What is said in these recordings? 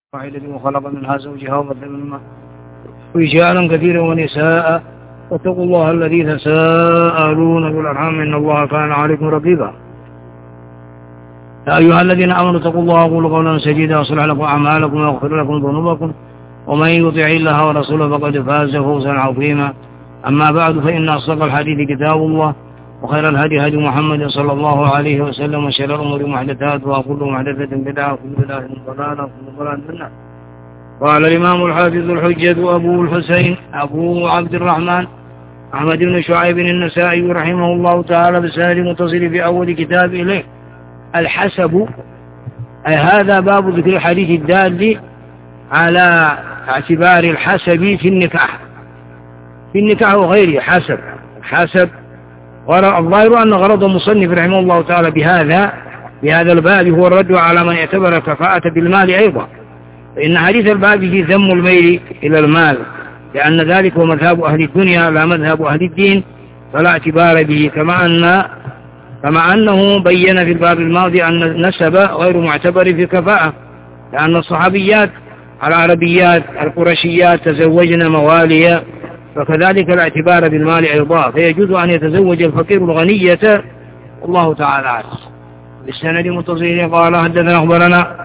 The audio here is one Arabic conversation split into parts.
واحدة وخلق منها زوجها وبث منهما رجالا كثيرا ونساء واتقوا الله الذي تساءلون بالأرحام إن الله كان عليكم رقيبا. يا أيها الذين آمنوا اتقوا الله وقولوا قولا سديدا يصلح لكم أعمالكم ويغفر لكم ذنوبكم ومن يطع الله ورسوله فقد فاز فوزا عظيما. أما بعد فإن أصدق الحديث كتاب الله وخير الهدي هدي محمد صلى الله عليه وسلم وشر الأمور محدثاتها وكل محدثة بدعة وكل بدعة ضلالة وكل ضلالة في النار. قال الإمام الحافظ الحجة أبو الحسين أبو عبد الرحمن أحمد بن شعيب النسائي رحمه الله تعالى بسند متصل في أول كتاب إليه الحسب، أي هذا باب ذكر الحديث الدال على اعتبار الحسب في النكاح وغيره. حسب الظاهر أن غرض المصنف رحمه الله تعالى بهذا الباب هو الرد على من اعتبر الكفاءة بالمال أيضا، فإن حديث الباب فيه ذم الميل إلى المال، لأن ذلك هو مذهب أهل الدنيا لا مذهب أهل الدين، فلا اعتبار به. كما أنه بين في الباب الماضي أن النسب غير معتبر في الكفاءة، لأن الصحابيات العربيات القرشيات تزوجن مواليا، فكذلك الاعتبار بالمال أيضا، فيجوز أن يتزوج الفقير الغنية والله تعالى أعلم. بالسند متصل قال حدثنا أخبرنا.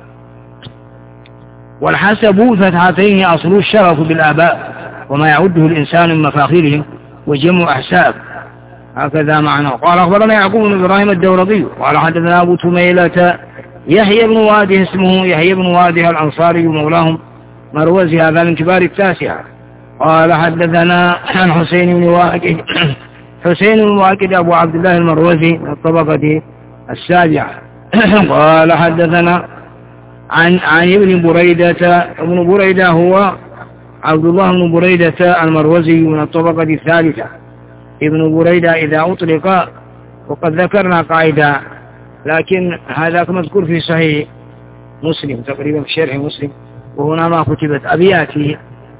والحسب فتحتين أصل الشرف بالآباء وما يعده الإنسان من مفاخرهم وجمع أحساب، هكذا معناه. قال أخبرنا يعقوب بن إبراهيم الدورقي قال حدثنا أبو تميلة يحيى بن واده، اسمه يحيى بن واده الأنصاري مولاهم مروزي، هذا من كبار التاسعة. قال حدثنا عن حسين بن واكد أبو عبد الله المروزي من الطبقة السابعة. قال حدثنا عن ابن بريدة هو عبد الله بن بريدة المروزي من الطبقة الثالثة. ابن بريدة إذا أطلق، وقد ذكرنا قاعدة، لكن هذا مذكور في صحيح مسلم تقريبا في شرح مسلم، وهنا ما كتبت أبياته.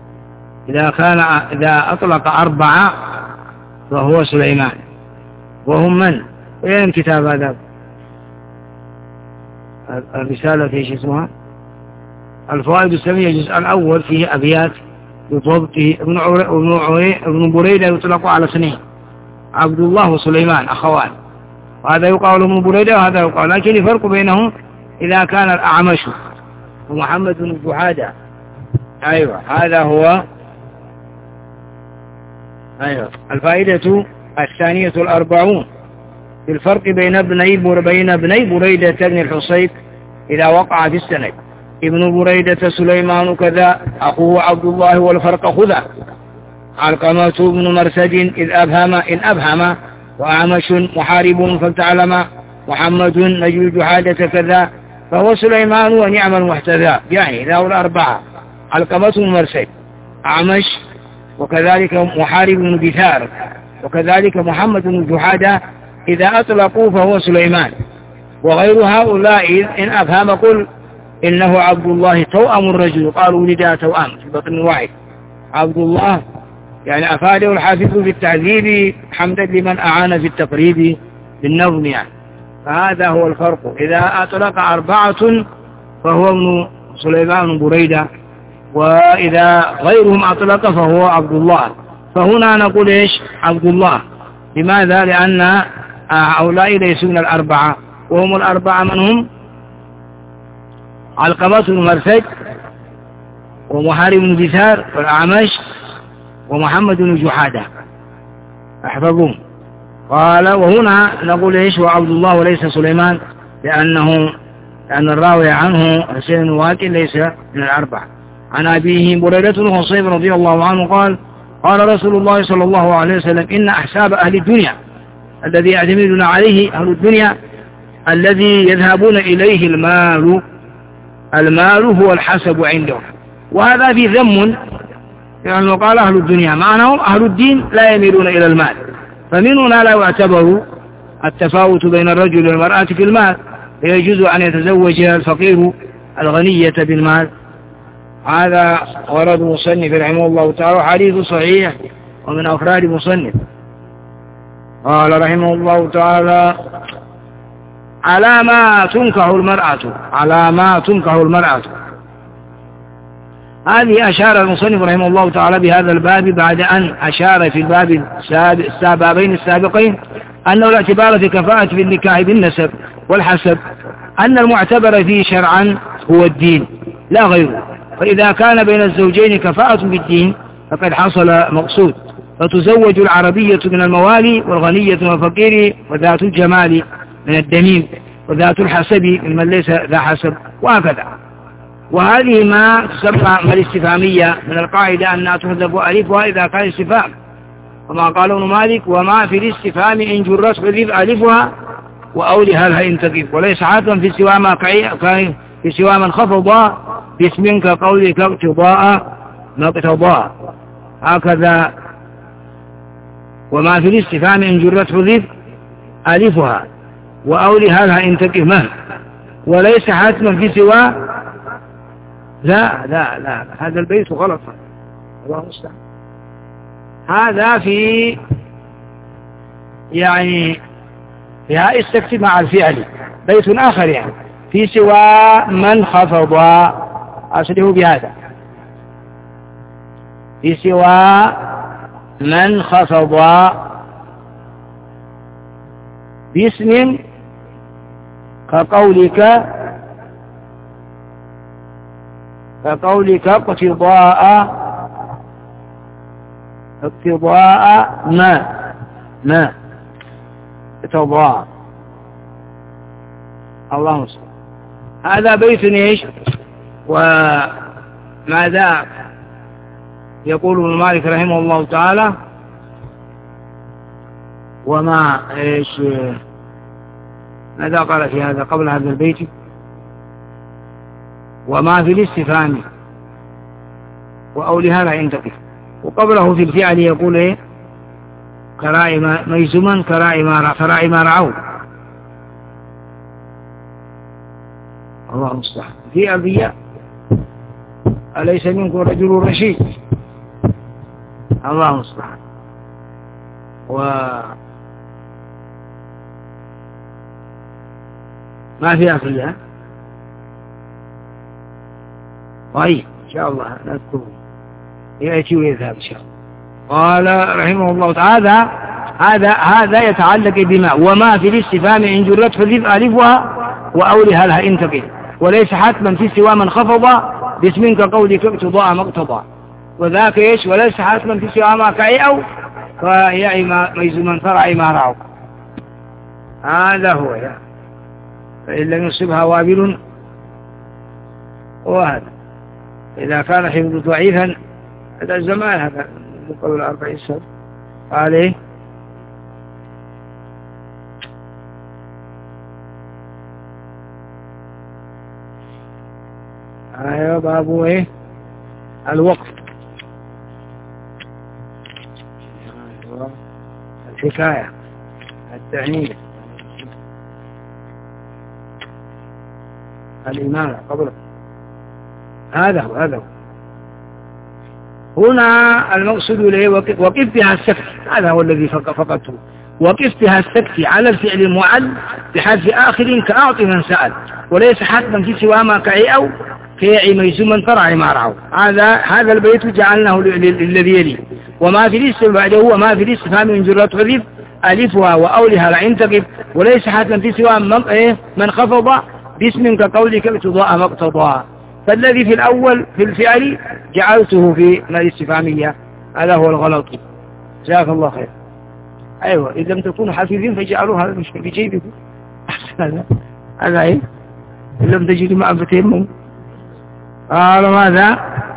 إذا أطلق 4 فهو سليمان، وهم من؟ وين كتاب هذا الرسالة في اسمها الفوائد السامية الجزء الأول فيه أبيات بضبطه. ابن بريدة يطلق على اثنين، عبد الله وسليمان أخوان، وهذا يقال ابن بريدة وهذا يقال، لكن الفرق بينهم إذا كان الأعمش ومحمد بن جحادة. أيوة هذا هو. أيوة الفائدة الثانية 40 في الفرق بين ابني بريدة بن الحصيب إذا وقع في السند. ابن بريدة سليمان كذا أخوه عبد الله، والفرق خذا. علقمة بن مرسد إن أبهم وأعمش محارب فلتعلم محمد نجل جحادة كذا فهو سليمان ونعم المحتذى، يعني ذا 4 علقمة بن مرسد أعمش وكذلك محارب بن بثار وكذلك محمد بن جحادة إذا أطلقوا فهو سليمان. وغير هؤلاء إن أفهم قل إنه عبد الله توأم الرجل، قالوا ولدا توأم في بطن واحد. عبد الله يعني أفاده الحافظ بالتعذيب حمدا لمن أعان في التقريب بالنظم، يعني فهذا هو الفرق. إذا أطلق 4 فهو ابن سليمان بن بريدة، وإذا غيرهم أطلق فهو عبد الله. فهنا نقول إيش عبد الله، لماذا؟ لأن هؤلاء ليسوا من 4، وهم 4 من هم؟ علقمة بن مرسد ومحارب بن بثار والأعمش ومحمد بن جحادة، احفظهم. قال وهنا نقول إيش وعبد الله وليس سليمان، لأن الراوي عنه حسين واكل ليس من 4. عن أبيه بريدة بن حصيب رضي الله عنه قال رسول الله صلى الله عليه وسلم إن أحساب أهل الدنيا الذي يعتمدون عليه أهل الدنيا الذي يذهبون إليه المال هو الحسب عندهم، وهذا في ذم، لأنه قال أهل الدنيا معناهم أهل الدين لا يميلون إلى المال، فمن هنا لا يعتبر التفاوت بين الرجل والمرأة في المال، فيجوز أن يتزوج الفقير الغنية بالمال. هذا غرض مصنف رحمه الله تعالى، حديث صحيح ومن أفراد مصنف. قال رحمه الله تعالى على ما تنكح المرأة هذه أشار المصنف رحمه الله تعالى بهذا الباب بعد أن أشار في الباب البابين السابقين أنه الاعتبار في كفاءة في النكاح بالنسب والحسب، أن المعتبر فيه شرعا هو الدين لا غيره، فإذا كان بين الزوجين كفاءة بالدين فقد حصل مقصود، فتزوج العربية من الموالي والغنية من الفقير، وذات الجمال من الدميم، وذات الحسب ممن ليس ذا حسب، وهكذا. وهذه ما تسمى الاستفهامية من القاعدة أنها تحذف ألفها إذا كان استفهام، وما قال ابن مالك وما في الاستفهام إن جرت حذف ألفها وأولها لها إن تقف، وليس حاتما في سوى ما في سوى من خفض باسم كقولك اقتضاء ما اقتضاء، هكذا. وما في الاستفهام إن جرت حذف ألفها وأولها لها إن تقف مه، وليس حاتما في سوى. لا لا لا، هذا البيت غلط، الله المستعان. هذا في يعني فيها السكت مع الفعل، بيت آخر يعني في سوى من خفض، أصله بهذا في سوى من خفض باسم كقولك اقتضاء ما اقتضاء، الله المستعان. هذا بيت ايش؟ وماذا يقول ابن مالك رحمه الله تعالى؟ وما ايش ماذا قال في هذا قبل هذا البيت؟ وما في الاستفهام وأولها لا ينتقف، وقبله في الفعل يقول ايه؟ كراعي ميزما كراعي ما رعوا، الله المستعان. في أبياء أليس منكم رجل رشيد، الله المستعان. وما في أبياء. طيب إن شاء الله نذكره يأتي ويذهب إن شاء الله. قال رحمه الله تعالى هذا يتعلق بما وما في الاستفهام إن جرت حذف ألفها وأولها لها إن تقف، وليس حتما في سوى من خفض باسم كقولك اقتضاء ما اقتضى، وذاك ايش؟ وليس حتما في سوى ما كعيأو فيعي ميزما فرعي ما رعوا، هذا هو يعني. فإن لم يصبها وابل وهذا إذا كان حفظ ضعيفا هذا الزمان، هذا قبل 40 سنة قال ايه؟ ايوه بابو ايه؟ الوقف، الحكاية، التعنيف، الإمامة قبله، هذا هو. هنا المقصود له وقف بها السكت، هذا هو الذي فقدته، وقف بها السكت على الفعل المعل بحذف آخر كأعطي من سأل، وليس حتما في سوى ما كعيأو كيعي ميزما فرعي ما رعوا. هذا البيت جعلناه للذي يلي. وما في الاستفهام بعده وما في الاستفهام من جرات حذف ألفها وأولها لا ينتقب، وليس حتما في سوى من خفض باسم كقولك اقتضاء ما اقتضى. فالذي في الأول في الفعل جعلته في الاستفهامية، هذا هو الغلط. جزاك الله خير. أيوة، إذا لم تكونوا حافظين فجعلوها في جيبكم أحسن. هذا إيه؟ إن لم تجدوا ماء فتيمموا. قال ماذا؟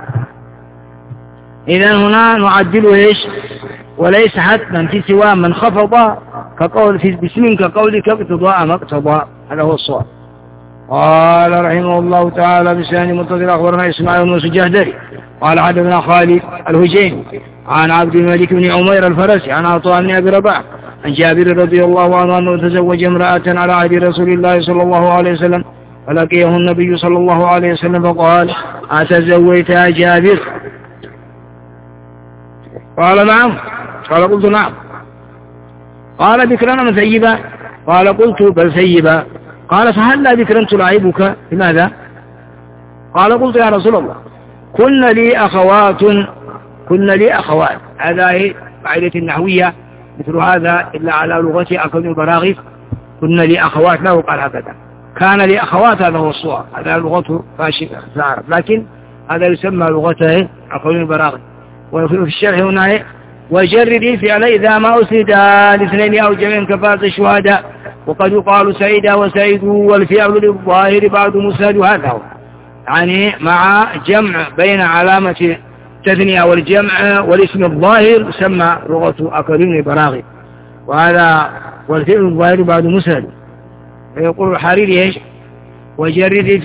إذا هنا نعدل إيش؟ وليس حتما في سوى من خفض كقول في باسم كقولك اقتضاء ما اقتضى، هذا هو الصواب. قال رحمه الله تعالى بسان متصل أخبرنا إسماعيل بن الجهدري قال حدثنا خالد الهجيمي عن عبد الملك بن عمير الفرسي عن عطاء بن أبي رباح عن جابر رضي الله عنه أنه تزوج امرأة على عهد رسول الله صلى الله عليه وسلم، فلقيه النبي صلى الله عليه وسلم فقال: أتزوجت يا جابر؟ قال: نعم. قال: قلت: نعم. قال: بكرا أم ثيبا؟ قال: قلت: بل ثيبا. قال: فهل لا بكرا تلاعبك؟ لماذا؟ قال: قلت: يا رسول الله، كن لي أخوات هذا هي قاعدة النحوية مثل هذا إلا على لغتي أكون البراغيث كن لي أخوات له قال هكذا كان لي أخوات هذا هو الصور هذا لغته فاشل في العرب لكن هذا يسمى لغته أكون البراغيث. وفي الشرح هنا وجرد فعل إذا ما أسند لاثنين أو جميع كفاة الشهداء وقد يقال سعيد وسعيد والفعل للظاهر بعد مسند هذا هو يعني مع جمع بين علامة التثنية والجمع والاسم الظاهر يسمى لغة أكرم البراغي وهذا والفعل الظاهر بعد مسند. فيقول الحريري ايش وجرد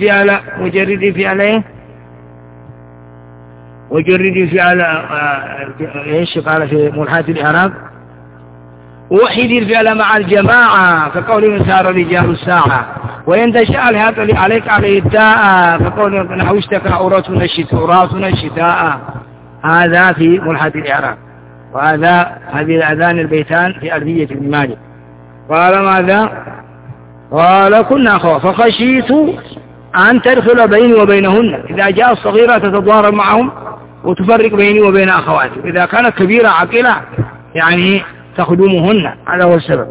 فعل ايش قال في ملحات الإعراب وحد الفعل مع الجماعة كقول سار رجال الساعة وإن تشاء الهات عليك عليه الداء كقول نحو اشتكى أوراتنا الشتاء هذا في ملحات الإعراب. وهذا هذه الأذان البيتان في ألفية ابن مالك. قال ماذا قال كنا أخوة فخشيت أن تدخل بيني وبينهن إذا جاء الصغيرة تتضارب معهم وتفرق بيني وبين أخواتي إذا كانت كبيرة عقلة يعني تخدمهن هذا هو السبب.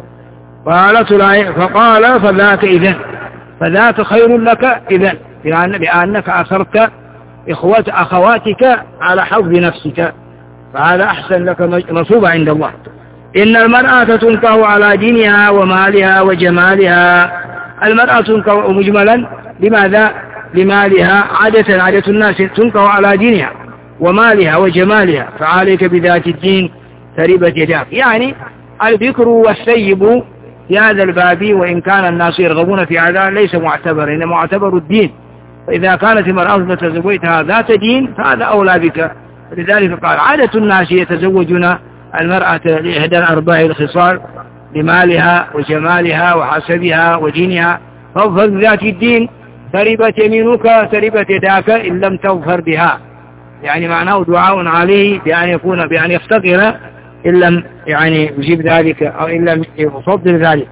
فقال فذاك خير لك إذن بأنك أثرت أخواتك على حظ نفسك فهذا أحسن لك مصوبة عند الله. إن المرأة تنكه على دينها ومالها وجمالها. المرأة تنكه مجملا لماذا لمالها عادة الناس تنكه على دينها ومالها وجمالها فعليك بذات الدين تربت يداك يعني الذكر والثيب في هذا الباب وإن كان الناس يرغبون في هذا ليس معتبر إنما معتبر الدين. فإذا كانت المرأة تزوجتها ذات دين فهذا أولى بك. لذلك قال عادة الناس يتزوجون المرأة لإحدى الأربع الخصال لمالها وجمالها وحسبها ودينها فاظفر بذات الدين تربت يمينك تربت يداك إن لم تظفر بها يعني معناه دعاء عليه بأن يفتقر إن لم يعني يجيب ذلك أو إن لم يفضل ذلك.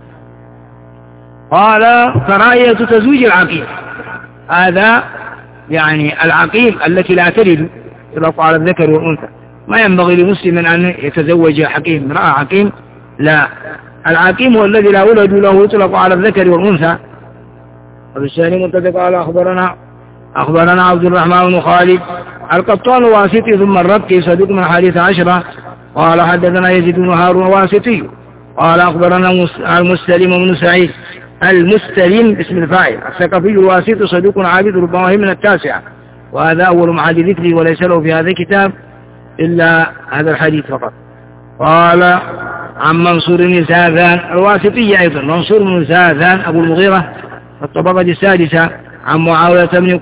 قال كراهية تزويج العقيم هذا يعني العقيم التي لا تلد يطلق على الذكر والأنثى ما ينبغي لمسلم أن يتزوج حكيم امرأة حكيم لا العقيم هو الذي لا ولد له يطلق على الذكر والأنثى. وبالثاني منتدق قال أخبرنا عبد الرحمن بن خالد القطان واسطي ثم الربكي صدوق من حديث 10 قال حدثنا يزيد بن هارون واسطي قال أخبرنا المستلم بن سعيد المستلم اسم الفاعل الثقفي الواسطي صدوق عابد ربما من 9 وهذا أول معاد ذكري وليس له في هذا الكتاب إلا هذا الحديث فقط. قال عن منصور بن زاذان الواسطي أيضا منصور بن زاذان أبو المغيرة الطبقة السادسة عن معاوية بن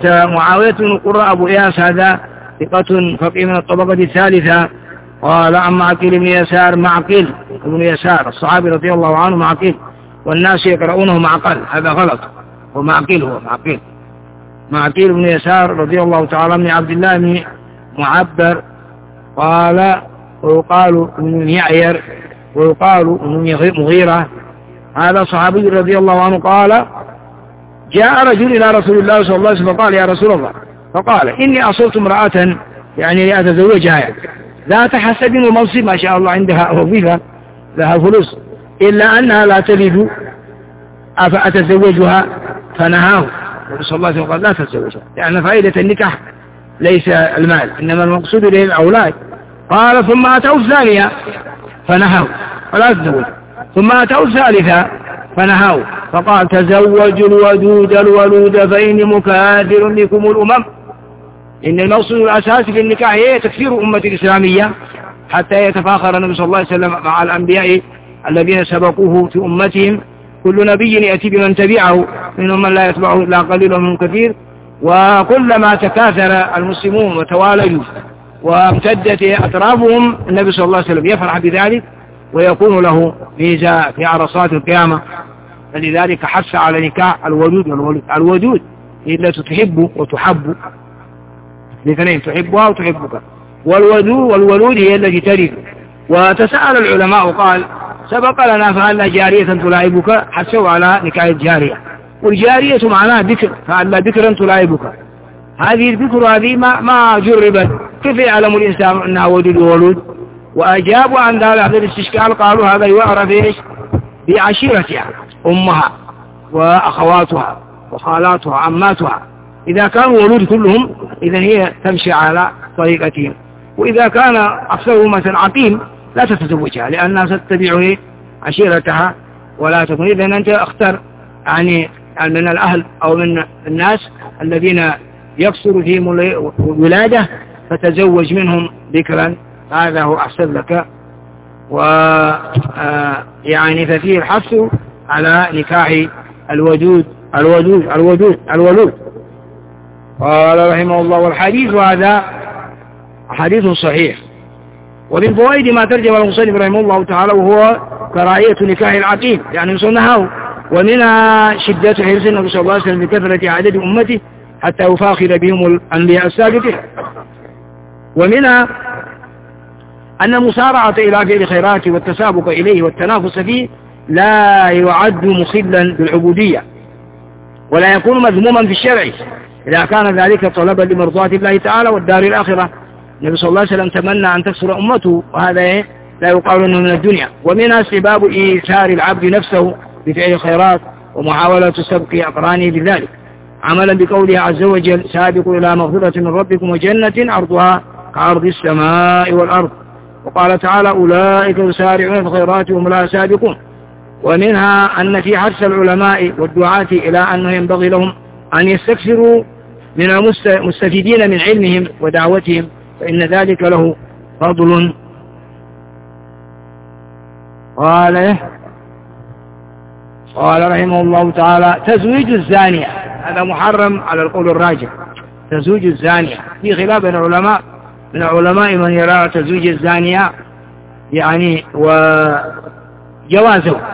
قرة أبو إياس هذا ثقة فقيه من الطبقة الثالثة. قال عن معقل بن يسار بن يسار الصحابي رضي الله عنه معقل والناس يقرؤونه معقل هذا غلط ومعقل هو معقل بن يسار رضي الله تعالى من عبد الله بن معبر قال ويقال ابن يعير ويقال ابن مغيرة هذا صحابي رضي الله عنه قال جاء رجل إلى رسول الله صلى الله عليه وسلم فقال يا رسول الله فقال إني أصبت امرأة يعني لأتزوجها ذات حسب ومنصب ما شاء الله عندها وظيفة لها فلوس إلا أنها لا تلد أفأتزوجها فنهاه النبي صلى الله عليه وسلم قال لا تتزوجها لأن فائدة النكاح ليس المال إنما المقصود به الأولاد. قال ثم أتوا الثانية فنهوا فلا تتزوج ثم أتوا الثالثة فنهوا فقال تزوجوا الولود فإني مكاثر لكم الأمم. إن المقصود الأساسي في النكاح هي تكثير أمة الإسلامية حتى يتفاخر النبي صلى الله عليه وسلم مع الأنبياء الذين سبقوه في أمتهم كل نبي يأتي بمن تبعه منهم من لا يتبعه إلا قليل ومنهم كثير. وكلما تكاثر المسلمون وتوالدوا وامتدت أطرافهم النبي صلى الله عليه وسلم يفرح بذلك ويكون له ميزة في عرصات القيامة. فلذلك حث على نكاح الودود هي التي تحب وتحب الاثنين تحبها وتحبك والولود هي التي ترث. وتساءل العلماء قال سبق لنا فهل جارية تلاعبك حسوا على نكاح الجارية والجارية معناها ذكر فهل ذكرا تلاعبك هذه الفكرة هذه ما جربت، كيف يعلم الإنسان أنها ودود وولود؟ وأجابوا عن هذا الاستشكال، قالوا هذا يعرف إيش؟ بعشيرتها، أمها وأخواتها وخالاتها عماتها، إذا كانوا ولود كلهم إذن هي تمشي على طريقتهم، وإذا كان أكثرهم مثلا عقيم لا تتزوجها لأنها ستتبع عشيرتها ولا تكون. إذن أنت اختر يعني من الأهل أو من الناس الذين يكثر فيهم الولادة فتزوج منهم ذكرا، هذا هو أحسن لك. ويعني ففيه الحث على نكاح الولود. قال رحمه الله والحديث هذا حديث صحيح. ومن فوائد ما ترجم المصنف رحمه الله تعالى وهو كراهية نكاح العقيم يعني سنه، ومنها شدة حرص النبي صلى الله عليه وسلم بكثرة عدد أمته حتى يفاخر بهم الأنبياء السابقين. ومنها أن المسارعة إلى فعل خيرات والتسابق إليه والتنافس فيه لا يعد مخلا بالعبودية ولا يكون مذموما في الشرع إذا كان ذلك طلبا لمرضاة الله تعالى والدار الآخرة. النبي صلى الله عليه وسلم تمنى أن تكثر أمته، وهذا لا يقال أنه من الدنيا. ومنها استباب إيثار العبد نفسه بفعل الخيرات ومحاولة سبق أقرانه بذلك، عملا بقوله عز وجل سابقوا إلى مغفرة من ربكم وجنة عرضها كعرض السماء والأرض. وقال تعالى أولئك يسارعون في الخيرات وهم لا سابقون. ومنها أن في حث العلماء والدعاة إلى أنه ينبغي لهم أن يستكثروا من المستفيدين من علمهم ودعوتهم، فإن ذلك له فضل. قال رحمه الله تعالى تزويج الزانية، هذا محرم على القول الراجح. تزويج الزانية في خلاف بين العلماء، من العلماء من يرى تزويج الزانية يعني وجوازه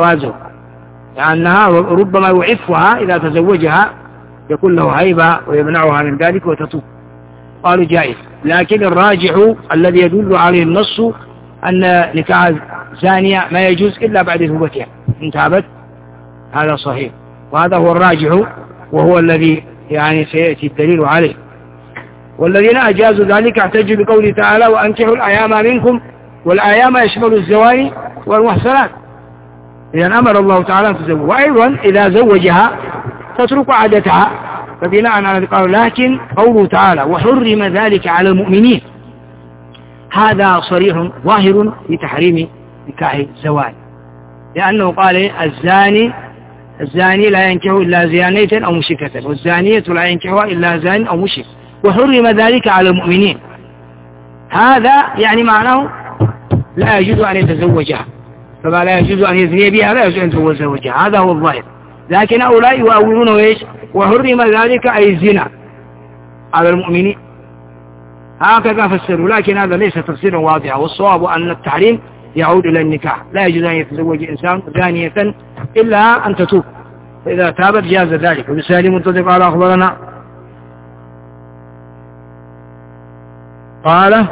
لأنها ربما يعفها إذا تزوجها، يكون له هيبة ويمنعها من ذلك وتتوب. قالوا جائز، لكن الراجح الذي يدل عليه النص أن نكاح زانية ما يجوز إلا بعد توبتها إن تابت، هذا صحيح، وهذا هو الراجح وهو الذي يعني سيأتي الدليل عليه. والذين أجازوا ذلك احتجوا بقوله تعالى وأنكحوا الأيام منكم، والأيام يشمل الزواني والمحصنات، إذا أمر الله تعالى أن تزوج، وأيضا إذا زوجها تترك عادتها، فبناء على ذلك قالوا لكن قوله تعالى وحرم ذلك على المؤمنين هذا صريح ظاهر في تحريم نكاح الزواج، لأنه قال الزاني لا ينكح إلا زانية أو مشركة، والزانية لا ينكحها إلا زان أو مشرك، وحرم ذلك على المؤمنين. هذا يعني معناه لا يجوز أن يتزوجها، فما لا يجوز أن يزني بها لا يجوز أن يتزوجها، هذا هو الظاهر. لكن هؤلاء يؤولون إيش؟ وحرم ذلك أي الزنا على المؤمنين، هكذا فسروا، لكن هذا ليس تفسيرا واضحا، والصواب أن التحريم يعود إلى النكاح، لا يجوز أن يتزوج إنسان زانية إلا أن تتوب، فإذا تابت جاز ذلك. وبسالي منتظر قال أخبرنا قال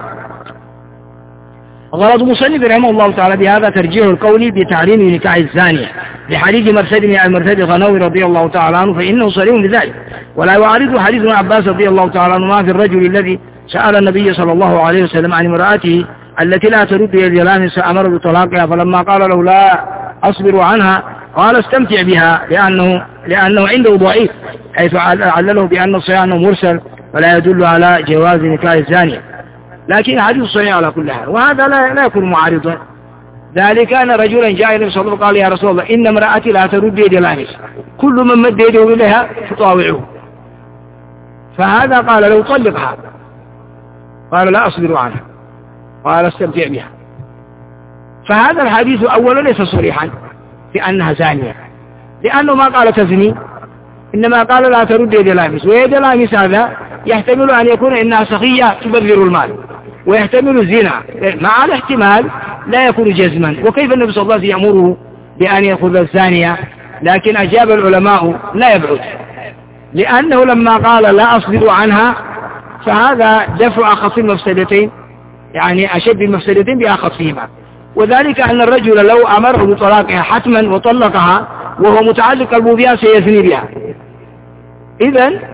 غرض مصنف رحمه الله تعالى بهذا ترجيح القول بتحريم نكاح الزانية لحديث مرثد الغنوي رضي الله تعالى عنه، فإنه صريح بذلك، ولا يعارض حديث ابن عباس رضي الله تعالى عنهما في الرجل الذي سأل النبي صلى الله عليه وسلم عن امرأته التي لا ترد يد الآنس أمر بطلاقها، فلما قال له لا أصبر عنها قال استمتع بها، لأنه عنده ضعيف حيث علله بأن الصحيح مرسل ولا يدل على جواز نكاح الزانية، لكن حديث صحيح على كل حال، وهذا لا يكون معارضا. ذلك أن رجلا جاء إلى صلى الله عليه وسلم قال يا رسول الله إن امرأتي لا ترد يد الآنس، كل من مد يده إليها تطاوعه، فهذا قال له طلقها، قال لا أصبر عنها، قال استمتع بها. فهذا الحديث أولا ليس صريحا في أنها زانية، لأنه ما قال تزني، إنما قال لا ترد يد الآنس، ويد الآنس هذا يحتمل أن يكون إنها سخية تبذر المال، ويحتمل الزنا، مع الاحتمال لا يكون جزما. وكيف النبي صلى الله عليه وسلم يأمره بأن يأخذ الزانية؟ لكن أجاب العلماء لا يبعد، لأنه لما قال لا أصبر عنها فهذا دفع أخف المفسدتين، يعني أشد المفسدتين بأخفهما، وذلك أن الرجل لو أمره بطلاقها حتما وطلقها وهو متعلق قلبه بها سيزني بها، إذن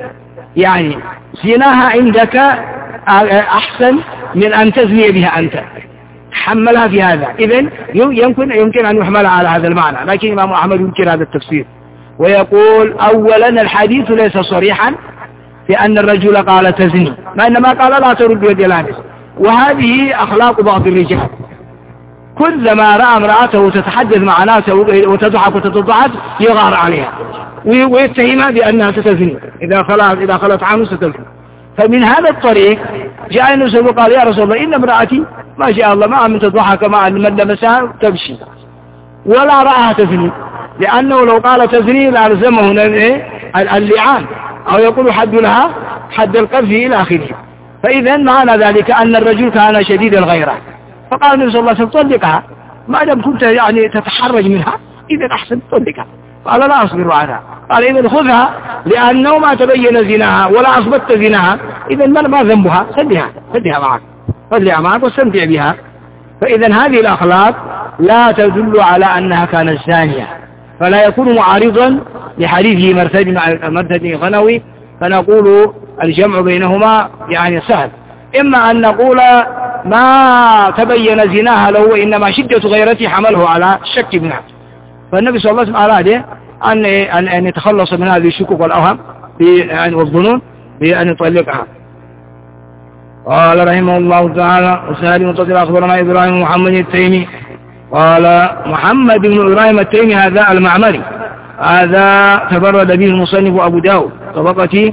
يعني زناها عندك أحسن من أن تزني بها أنت، حملها في هذا. إذن يمكن أن يحملها على هذا المعنى، لكن الإمام أحمد ينكر هذا التفسير ويقول أولا الحديث ليس صريحا في أن الرجل قال تزني، ما إنما قال لا ترد يد لامس، وهذه أخلاق بعض الرجال، كلما رأى امرأته تتحدث مع ناسه وتضحك وتتضحك يغار عليها ويتهمها بأنها ستزني إذا خلت عنه ستزني. فمن هذا الطريق جاء النبي وقال يا رسول الله إن امرأتي ما شاء الله ما من تضحك مع من لمسها تمشي ولا رأها تزني، لأنه لو قال تزني لألزمه اللعان أو يقول حد لها حد القذف إلى آخره. فإذا معنى ذلك أن الرجل كان شديد الغيرة، فقال النبي صلى الله عليه وسلم طلقها ما دام كنت يعني تتحرج منها إذا أحسن طلقها. قال لا أصبر عنها، قال إذا خذها لأنه ما تبين زناها ولا أثبت زناها، إذا ما ذنبها، خذها معك واستمتع بها. فإذا هذه الأخلاق لا تدل على أنها كانت زانية، فلا يكون معارضا لحديثه مرثد غنوي، فنقول الجمع بينهما يعني سهل. إما أن نقول ما تبين زناها له وإنما شدة غيرته حمله على الشك منها، فالنبي صلى الله عليه وسلم أراد أن يتخلص من هذه الشكوك والأوهام والظنون بأن يطلقها. قال رحمه الله تعالى وسهل متصل أخبرنا إبراهيم محمد التيمي قال محمد بن إبراهيم التيمي هذا المعمري، هذا تفرد به المصنف أبو داود طبقة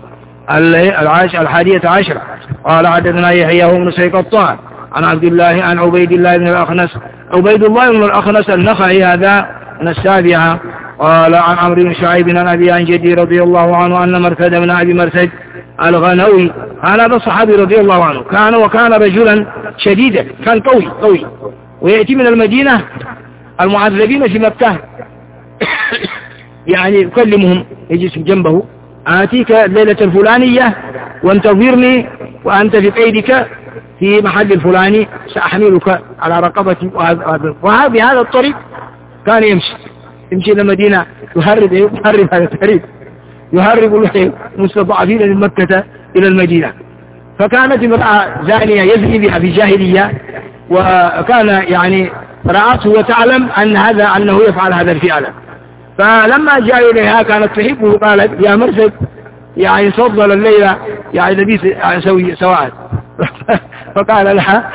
11. قال حدثنا يحيى بن سعيد الطاهر عن عبد الله عن عبيد الله بن الأخنس النخعي هذا من السابعة. قال عن عمرو بن شعيب عن أبي عن جدي رضي الله عنه أن مرثد بن أبي مرثد الغنوي هذا الصحابي رضي الله عنه وكان رجلا شديدا، كان قوي ويأتي من المدينة المعذبين في مكة يعني يكلمهم يجلس جنبه آتيك الليلة الفلانية وانتظرني وأنت في قيدك في محل الفلاني سأحملك على رقبتي. وبهذا الطريق كان يمشي إلى المدينة يهرب هذا الطريق، يهرب المستضعفين من مكة إلى المدينة. فكانت امرأة زانية يزني بها في جاهلية، وكان يعني رأته وتعلم أنه يفعل هذا الفعل، فلما جاء إليها كانت تحبه قالت يا مرثد يعني تفضل الليلة يعني نبي سواء فقال لها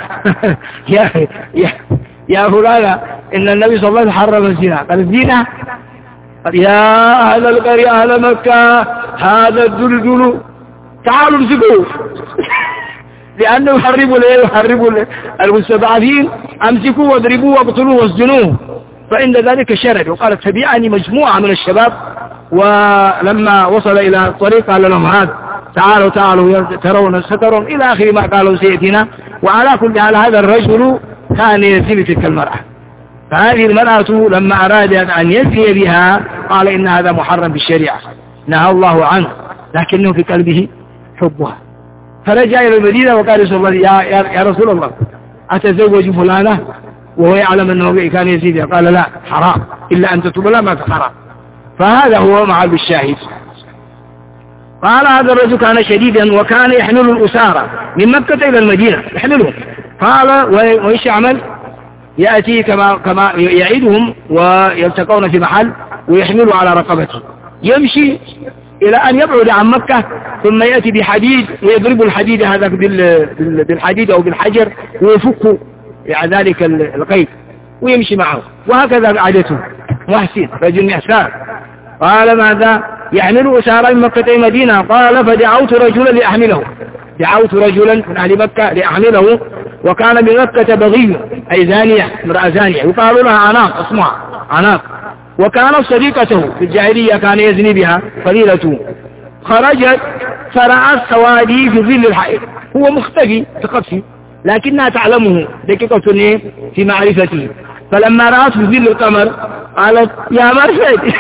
يا فلانة إن النبي صلى الله عليه وسلم حرم الزنا. قال الزنا؟ يا أهل القرية أهل مكة هذا الدلدل تعالوا امسكوه لأنه يحربوا المستضعفين، أمسكوه واضربوه واقتلوه واسجنوه. فإن ذلك شرد. وقالت تبعني مجموعة من الشباب، ولما وصل إلى الطريق قال لهم هذا تعالوا سترون إلى آخر ما قالوا سيأتينا. وعلى كل حال هذا الرجل كان يزني تلك المرأة، فهذه المرأة لما أراد أن يزني بها قال إن هذا محرم بالشريعة نهى الله عنه، لكنه في قلبه حبها. فرجع إلى المدينة وقال رسول الله يا رسول الله أتزوج فلانة وهو يعلم أنه كان يزيد؟ قال لا حرام إلا أن تتوب، لا ما حرام. فهذا هو معلب الشاهد. قال هذا الرجل كان شديدا وكان يحمل الأسارة من مكة إلى المدينة يحملهم. قال وإيش يعمل؟ يأتي كما يعيدهم ويلتقون في محل ويحملوا على رقبته، يمشي إلى أن يبعد عن مكة ثم يأتي بحديد ويضرب الحديد هذا بالحديد أو بالحجر ويفك يعني ذلك القيد ويمشي معه، وهكذا عادته محسن رجل محسان. قال ماذا؟ يحمل أسارة من مكة إلى المدينة. قال فدعوت رجلا لأحمله، دعوت رجلا من أهل مكة لأحمله، وكان بمكة بغي أي زانية، امرأة زانية يقال لها عناق، اسمها عناق، وكانت صديقته في الجاهلية كان يزني بها قليلته. خرجت فرأت سوادي في ظل الحائط، هو مختفي تخفي لكنها تعلمه دقيقة في معرفته. فلما رأت في ظل القمر قالت يا مرثد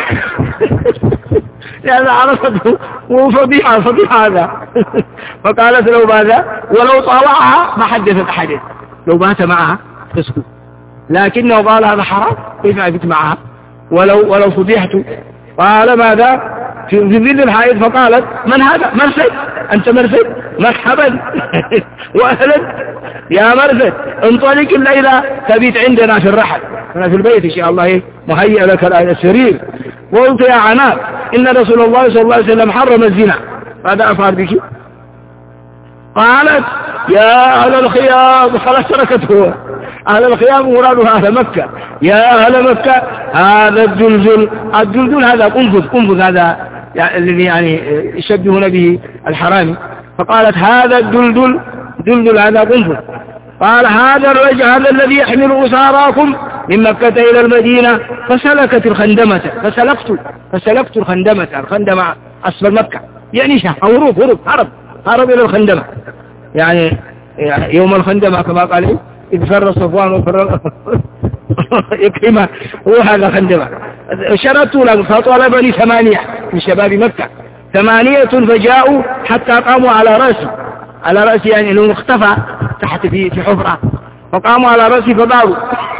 لأن عرفته وفضيحة هذا فقالت له ماذا؟ ولو طالعها ما حدثت أحد، لو مات معها تسكت، لكنه قال هذا حرام كيف أبت معها ولو فضيحته. قال ماذا؟ في ظل الحائط فقالت من هذا؟ مرثد، أنت مرثد؟ مرحبا وأهلا يا مرثد، انطلق الليلة تبيت عندنا في الرحل، أنا في البيت إن شاء الله مهيئ لك السرير. وقلت يا عناب إن رسول الله صلى الله عليه وسلم حرم الزنا، ماذا أفعل بك؟ قالت يا أهل الخيام، خلاص تركته. أهل الخيام مرادها أهل مكة، يا أهل مكة هذا الدلدل، الدلدل هذا قنفذ هذا الذي يعني يشبهون به الحرامي. فقالت هذا الدلدل هذا قنفذ. قال هذا الرجل هذا الذي يحمل أساراكم من مكة إلى المدينة فسلكت الخندمة، فسلكت الخندمة أسفل مكة، يعني هرب إلى الخندمة، يعني يوم الخندمة كما قال إذ فر صفوان وفر يكرمه، هو هذا خندمة. شردت له فطلبني 8 من شباب مكة، 8 فجاءوا حتى قاموا على رأسي يعني انه اختفى تحت في حفرة، فقاموا على رأسي فقالوا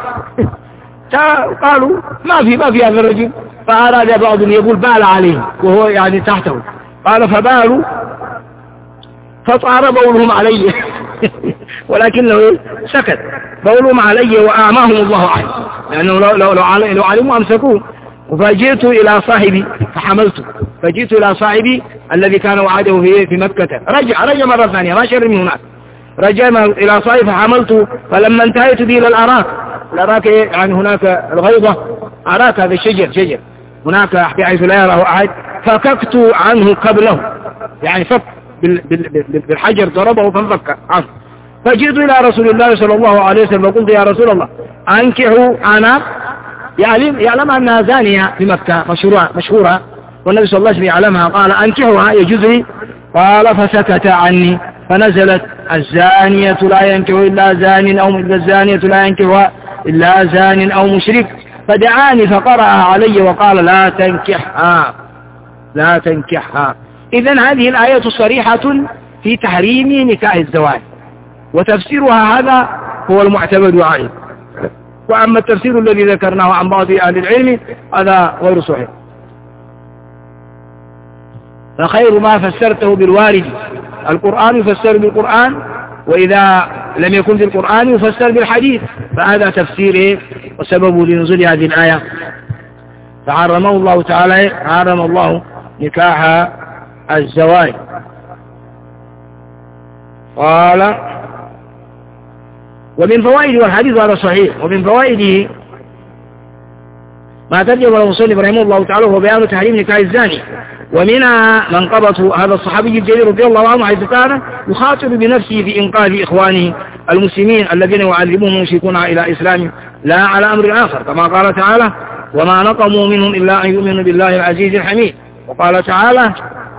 ما في هذا الرجل، فأراد بعضهم يقول بال عليه وهو يعني تحته، قال فبالوا فطار بولهم علي ولكنه سكت، بولهم علي وأعماهم الله عنه، لأنه لو علموا أمسكوه. فجئت إلى صاحبي فحملته، فجئت إلى صاحبي الذي كان وعده في مكة، رجع مرة ثانية ما شر من هناك، رجع إلى صاحبي فحملته. فلما انتهيت به إلى الأراك يعني هناك الغيضة، أراك هذا الشجر هناك بحيث لا يراه أحد، فككت عنه قبله، يعني فك بالحجر ضربه فانفك عنه. فجئت إلى رسول الله صلى الله عليه وسلم وقلت يا رسول الله أنكحوا عناب، يعلم أنها زانية في مكة مشهورة، والنبي صلى الله عليه وسلم يعلمها، قال أنكحها يجوز لي، قال فسكت عني، فنزلت الزانية لا ينكح إلا زان أو الزانية لا ينكحها إلا زان أو مشرك، فدعاني فقرأها علي وقال لا تنكحها. إذن هذه الآية صريحة في تحريم نكاح الزواج، وتفسيرها هذا هو المعتمد عليه. وأما التفسير الذي ذكرناه عن بعض أهل العلم هذا غير صحيح. فخير ما فسرته بالوارد، القرآن يفسر بالقرآن، وإذا لم يكن في القرآن يفسر بالحديث، فهذا تفسيره وسبب لنزول هذه الآية. فحرم الله تعالى حرم الله نكاح الزواج. قال ومن فوائده، والحديث هذا صحيح، ومن فوائده ما ترجم المصنف رحمه الله تعالى هو بيان تحريم نكاح الزاني، ومنها منقبة هذا الصحابي الجليل رضي الله عنه حيث كان يخاطر بنفسه في إنقاذ إخوانه المسلمين الذين يعذبهم ويشركون إلى إسلامهم لا على أمر آخر، كما قال تعالى وما نقموا منهم إلا أن يؤمنوا بالله العزيز الحميد. وقال تعالى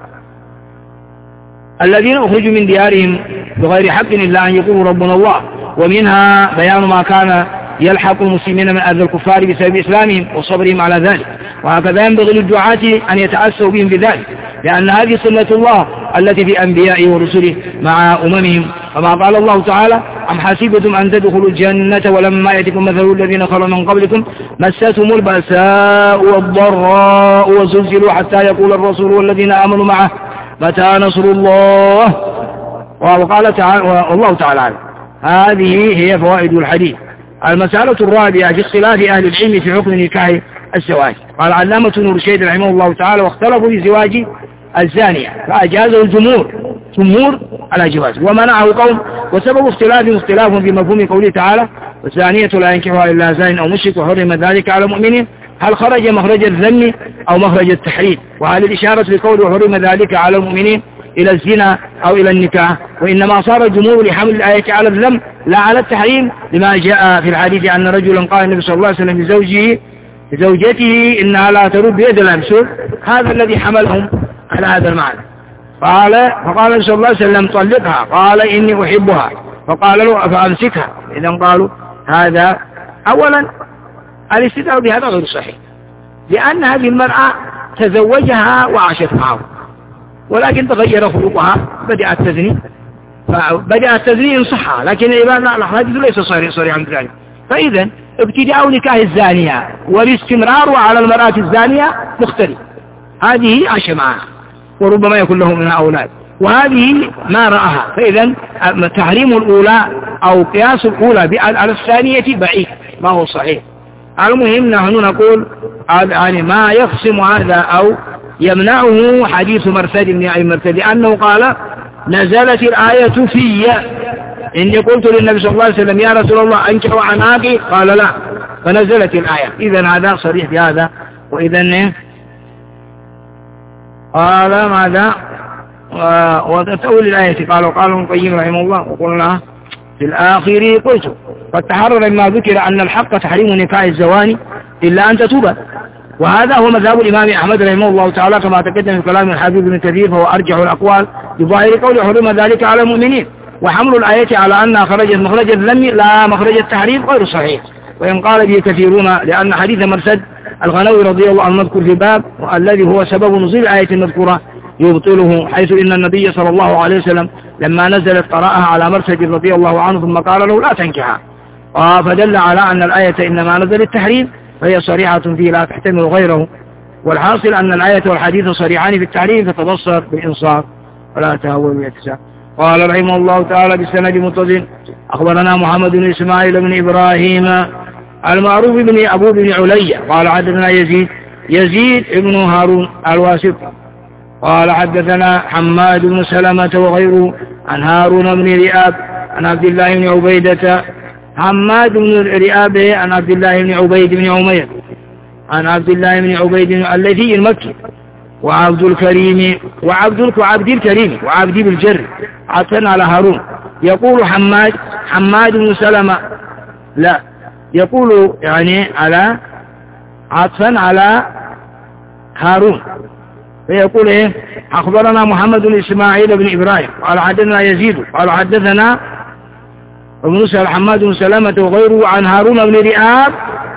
الذين أخرجوا من ديارهم بغير حق إلا أن يقولوا ربنا الله. ومنها بيان ما كان يلحق المسلمين من أذى الكفار بسبب إسلامهم وصبرهم على ذلك، وهكذا ينبغي للدعاة أن يتأسوا بهم بذلك، لأن هذه سنة الله التي في أنبيائه ورسله مع أممهم، كما قال الله تعالى أم حسبتم أن تدخلوا الجنة ولما يأتكم مثل الذين خلوا من قبلكم مستهم البأساء والضراء وزلزلوا حتى يقول الرسول والذين آمنوا معه متى نصر الله. وقال تعالى والله تعالى. هذه هي فوائد الحديث. المسألة الرابعة في اختلاف أهل العلم في حكم نكاح الزواج. قال علامة نور الشهيد رحمه الله تعالى واختلفوا في زواج الزانية فأجازه الجمهور على جواز ومنعه قوم، وسبب اختلاف في مفهوم قوله تعالى والزانية لا ينكحها إلا زان أو مشرك وحرم ذلك على المؤمنين، هل خرج مخرج الذم أو مخرج التحريم، وهل الإشارة بقول وحرم ذلك على المؤمنين إلى الزنا أو إلى النكاح، وإنما صار الجمهور لحمل الآية على الذم لا على التحريم، لما جاء في الحديث أن رجلا قال النبي صلى الله عليه وسلم لزوجته إنها لا ترد بيد الأمسور، هذا الذي حملهم على هذا المعنى. فقال النبي صلى الله عليه وسلم طلقها، قال إني أحبها، فقال له فأمسكها. إذا قالوا هذا أولا الاستدلال بهذا غير صحيح، لأن هذه المرأة تزوجها وعاشت معه، ولكن تغير خلقها بدأت تزني إن صحها، لكن الحديث ليس صريحا عن ذلك. فإذا ابتداء نكاح الزانية والاستمرار على المرأة الزانية مختلف، هذه عاش معها وربما يكون له منها أولاد، وهذه ما رأها. فإذا تحريم الأولى أو قياس الأولى على الثانية بعيد، ما هو صحيح. المهم نحن نقول يعني ما يقسم هذا أو يمنعه حديث مرثد بن أبي مرثد، لأنه قال نزلت الآية في إني قلت للنبي صلى الله عليه وسلم يا رسول الله أنكح عناقي، قال لا، فنزلت الآية. إذن هذا صريح بهذا. وإذن قال ماذا وتأول الآية قال ابن القيم رحمه الله وقلنا في الآخر قلت قد تحرر مما ذكر أن الحق تحريم نكاح الزواني إلا أن تتوب، وهذا هو مذهب الإمام أحمد رحمه الله تعالى كما تقدم في كلام الحبيب بن كثير، فهو أرجح الأقوال بظاهر قول حرم ذلك على المؤمنين. وحمل الآية على أنها خرجت مخرج الذم لا مخرج التحريم غير صحيح، وإن قال به كثيرون لأن حديث مرثد الغنوي رضي الله عنه مذكور في باب والذي هو سبب نزول الآية المذكورة يبطله، حيث إن النبي صلى الله عليه وسلم لما نزلت قرأها على مرثد رضي الله عنه ثم قال له لا تنكحها، فدل على أن الآية إنما نزل التحريم فهي صريحة فيه لا تحتمل غيره. والحاصل أن الآية والحديث صريحان في التحريم، فتبصر بالإنصاف ولا تهول ويتسع. قال رحمه الله تعالى بالسند متصل أخبرنا محمد بن إسماعيل بن إبراهيم المعروف بن أبو بن علي قال حدثنا يزيد بن هارون الواسط قال حدثنا حماد بن سلمة وغيره عن هارون بن رئاب عن عبد الله بن عبيدة، حماد بن رئاب عن عبد الله بن عبيد بن عمير عن عبد الله بن عبيد الذي المكي، وعبد الكريم وعبد الكريم وعبد بالجر عطفا على هارون. يقول حماد بن سلمة لا يقول يعني على عطفا على هارون، فيقول ايه أخبرنا محمد بن إسماعيل بن إبراهيم قال حدثنا يزيد قال حدثنا ابن سهل حماد بن سلمة وغيره عن هارون بن رئاب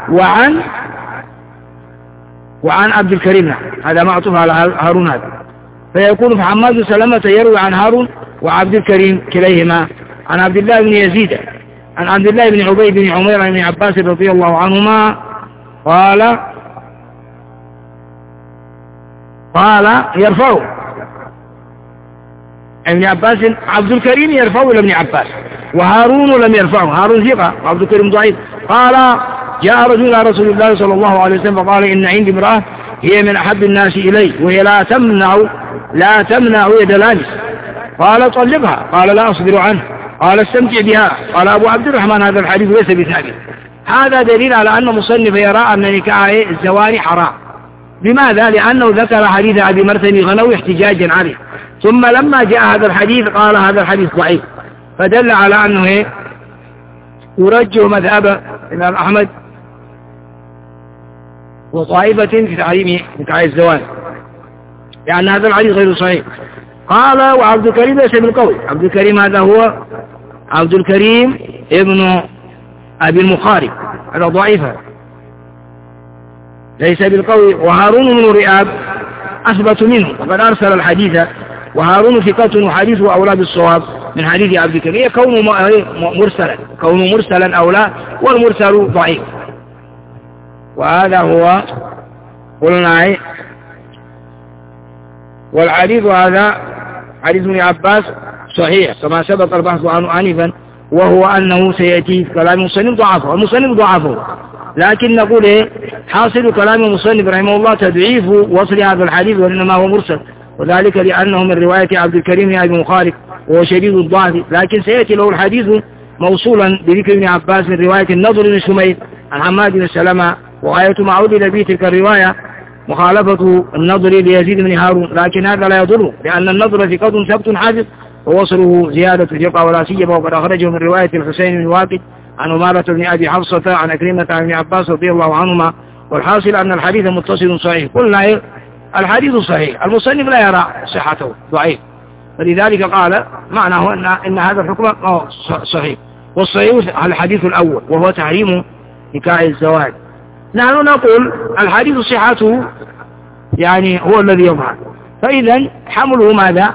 وعن عبد الكريم، هذا معطوف على هارون هذا. فيكون حماد بن سلمة يروي عن هارون وعبد الكريم كليهما عن عبد الله بن يزيد عن عبد الله بن عبيد بن عمير بن عباس رضي الله عنهما قال يرفعه ابن عباس، عبد الكريم يرفعه إلى ابن عباس وهارون لم يرفعه، هارون ثقة وعبد الكريم ضعيف. قال جاء رجل إلى رسول الله صلى الله عليه وسلم فقال إن عندي امرأة هي من أحب الناس إلي وهي لا تمنع يد لامس، قال طلقها، قال لا أصبر عنه، قال استمتع بها. قال أبو عبد الرحمن هذا الحديث ليس بثابت. هذا دليل على أن مصنف يرى أن نكاح الزواني حرام. لماذا؟ لأنه ذكر حديث أبي مرثد الغنوي احتجاجا عليه، ثم لما جاء هذا الحديث قال هذا الحديث ضعيف، فدل على أنه يرجح مذهب الإمام أحمد وطائفة في تحريم نكاح الزواني، لأن هذا الحديث غير صحيح. قال وعبد الكريم ليس بالقوي، عبد الكريم هذا هو عبد الكريم ابن أبي المخارب، هذا ضعيف ليس بالقوي. وهارون بن رئاب أثبت منه وقد أرسل الحديث، وهارون ثقة وحديثه أولى بالصواب من حديث عبد الكريم، كونه مرسلا أولى، والمرسل ضعيف. وهذا هو قلنا والحديث هذا حديث ابن عباس صحيح كما سبق البحث عنه آنفا، وهو أنه سيأتي في كلام المصنف ضعفه، لكن نقول حاصل كلام المصنف رحمه الله تضعيف وصل هذا الحديث وإنما هو مرسل، وذلك لأنه من رواية عبد الكريم بن أبي مخارق وهو شديد الضعف، لكن سيأتي له الحديث موصولا بذكر ابن عباس من رواية النضر بن شميل عن حماد بن سلمة، وغاية ما عودل به تلك الرواية مخالفة النضر ليزيد بن هارون، لكن هذا لا يضره لأن النضر ثقة ثبت حافظ ووصله زيادة ثقة ولا سيما، وقد أخرجه من رواية الحسين بن واقد عن أمارة بن أبي حفصة عن أكرمة عن ابن عباس رضي الله عنهما. والحاصل أن الحديث متصل صحيح. قلنا الحديث صحيح، المصنف لا يرى صحته ضعيف، فلذلك قال معناه أن هذا الحكم صحيح، والصحيح الحديث الأول وهو تحريم نكاح الزواج. نحن نقول الحديث صحته يعني هو الذي يظهر، فإذا حمله ماذا؟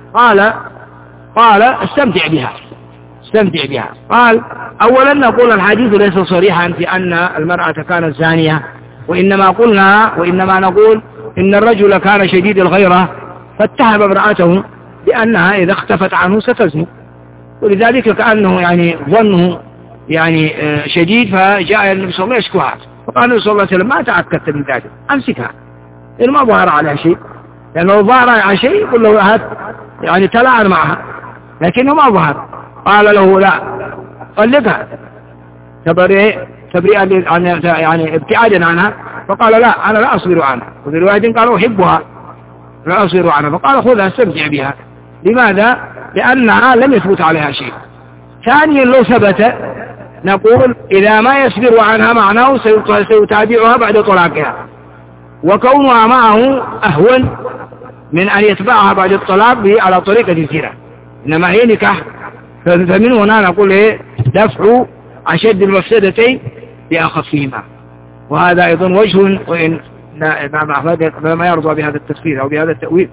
قال استمتع بها. قال أولا نقول الحديث ليس صريحا في أن المرأة كانت زانية، وإنما نقول إن الرجل كان شديد الغيرة فاتهم امرأته بأنها إذا اختفت عنه ستزني، ولذلك كأنه يعني ظنه يعني شديد، فجاء النبي صلى الله عليه وسلم يشكوها، فقال النبي صلى الله عليه وسلم ما تأكدت من ذلك أمسكها، إن ما ظهر عليها شيء، لأنه لو ظهر عليها شيء يقول له هات يعني تلاعن معها، لكنه ما ظهر. قال له لا طلقها تبرئة يعني ابتعادا عنها، فقال لا أنا لا أصبر عنها، وفي رواية قالوا أحبها لا أصبر عنها، فقال خذها استمتع بها. لماذا؟ لأنها لم يثبت عليها شيء. ثانيا لو ثبت نقول إذا ما يصبر عنها معناه سيتابعها بعد طلاقها، وكونها معه أهون من أن يتبعها بعد الطلاق على طريقة الزنا، إنما هي نكاح. فمن هنا نقول دفع أشد المفسدتين بأخفهما، وهذا أيضا وجه، وإن ما يرضى بهذا التفسير أو بهذا التأويل.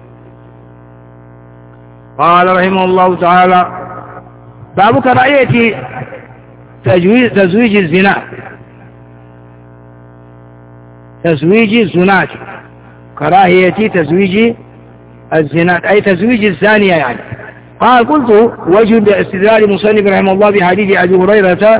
قال رحمه الله تعالى: باب كراهية تزويج الزنا، تزويج الزنات، كراهية تزويج الزنات أي تزويج الزانية يعني. قال: قلت وجه استدلال مصنف رحمه الله بحديث أبي هريرة،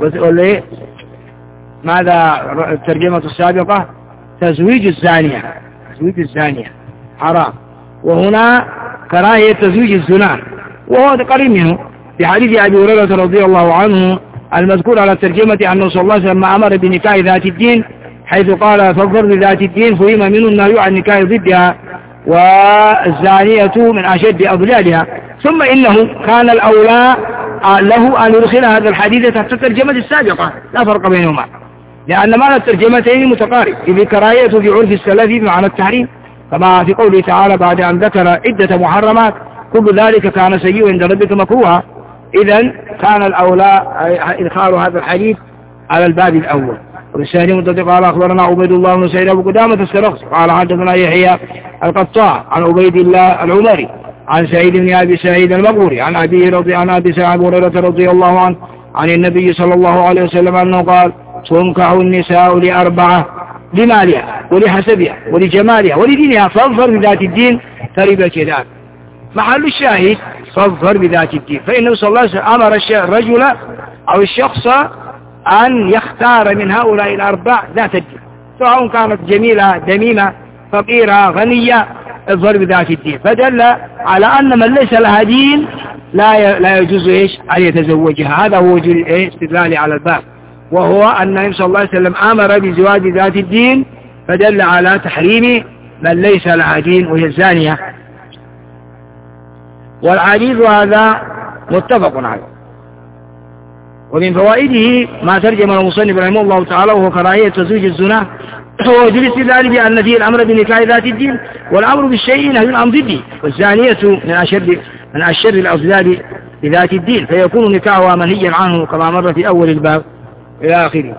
ماذا الترجمة السابقة؟ تزويج الزانية، تزويج الزانية حرام، وهنا كراهية تزويج الزنا، وهو قريب منه بحديث أبي هريرة رضي الله عنه المذكور على الترجمة أنه صلى الله عليه وسلم أمر بنكاح ذات الدين، حيث قال: فالظر بذات الدين، فهم منه النهي عن نكاح ضدها، والزانية من أشد أضلالها. ثم إنه كان الأولى له أن يدخل هذا الحديث تحت الترجمة السابقة، لا فرق بينهما، لأن معنى الترجمتين متقارب، إذ الكراهية في عرف السلف بمعنى التحريم، كما في قوله تعالى بعد أن ذكر عدة محرمات: كل ذلك كان سيئا عند ربك مكروها. إذن كان الأولى إدخال هذا الحديث على الباب الأول. والثاني مدد قال: أخبرنا عبيد الله بن سعيد أبو قدامة السرخسي قال: حدثنا يحيى القطاع عن عبيد الله العمري عن سعيد بن أبي سعيد المقبوري عن أبي سعيد هريرة رضي الله عنه عن النبي صلى الله عليه وسلم أنه قال: تنكح النساء لأربعة: لمالها ولحسبها ولجمالها ولدينها، فاظفر بذات الدين تربت يداك. محل الشاهد فاظفر بذات الدين، فإنه صلى الله عليه وسلم أمر الرجل أو الشخص أن يختار من هؤلاء الأربع ذات الدين، سواء كانت جميلة دميمة فقيرة غنية، اظفر بذات الدين، فدل على أن من ليس لها دين لا يجوز أن يتزوجها. هذا هو وجه الاستدلال على الباب، وهو أن النبي صلى الله عليه وسلم أمر بزواج ذات الدين، فدل على تحريم من ليس لها دين وهي الزانية. والحديث هذا متفق عليه. ومن فوائده ما ترجم المصنف رحمه الله تعالى، وهو كراهية تزويج الزنا، ووجه الاستدلال بأن فيه الأمر بنكاح ذات الدين، والأمر بالشيء نهي عن ضده، والزانية من أشر الأضلال بذات الدين، فيكون نكاحها منهيا عنه كما مر في أول الباب إلى آخره.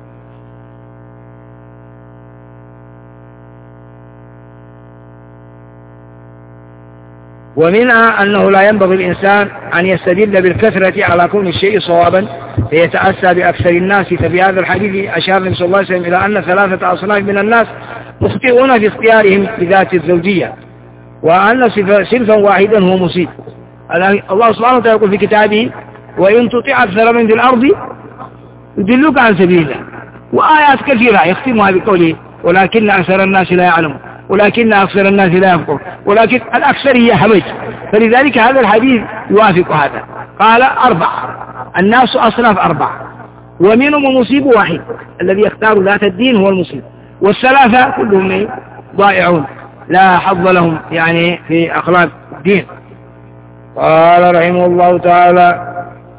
ومنها أنه لا ينبغي الإنسان أن يستدل بالكثرة على كون الشيء صوابا فيتأسى بأكثر الناس. ففي هذا الحديث أشار النبي صلى الله عليه وسلم إلى أن 3 أصناف من الناس مخطئون في اختيارهم بذات الزوجية، وأن صنفا واحدا هو مصيب. الله سبحانه وتعالى يقول في كتابه: وإن تطع أكثر من في الأرض يضلوك عن سبيل الله. وآيات كثيرة يختمها بقوله: ولكن أكثر الناس لا يعلمون، ولكن أكثر الناس لا يفقهون، ولكن الأكثرية همج. فلذلك هذا الحديث يوافق هذا. قال 4 الناس أصناف 4، ومنهم المصيب واحد الذي يختار ذات الدين هو المصيب، والثلاثة كلهم ضائعون لا حظ لهم يعني في أخلاق الدين. قال رحمه الله تعالى: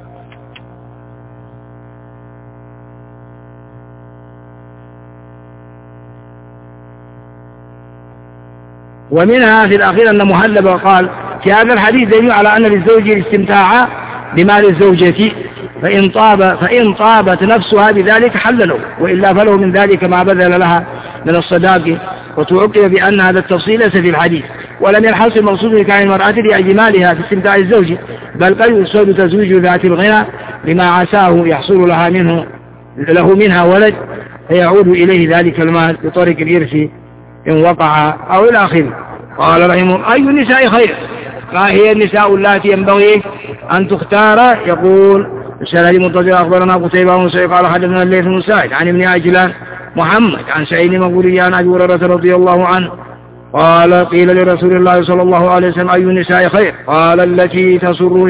ومنها في الأخير أن مهلب قال في هذا الحديث دليل على أن للزوج الاستمتاع بمال الزوجة، فإن طابت نفسها بذلك حل له، وإلا فله من ذلك ما بذل لها من الصداق. وتعقب بأن هذا التفصيل ليس في الحديث، ولم ينحصر مقصود نكاح المرأة لأجل مالها في استمتاع الزوج، بل قد يقصد تزويج ذات الغنى لما عساه يحصل له منها ولد، فيعود إليه ذلك المال بطريق الإرث إن وقع أو إلى آخره. قال رحمه: أي النساء خير؟ ما هي النساء اللاتي ينبغي أن تختار؟ يقول السند متصل: أخبرنا قتيبة بن سعيد قال حدثنا الليث بن سعد عن ابن عجلان محمد عن سعيد المقبوري عن أبي هريرة رضي الله عنه قال: قيل لرسول الله صلى الله عليه وسلم: أي النساء خير؟ قال: التي تسر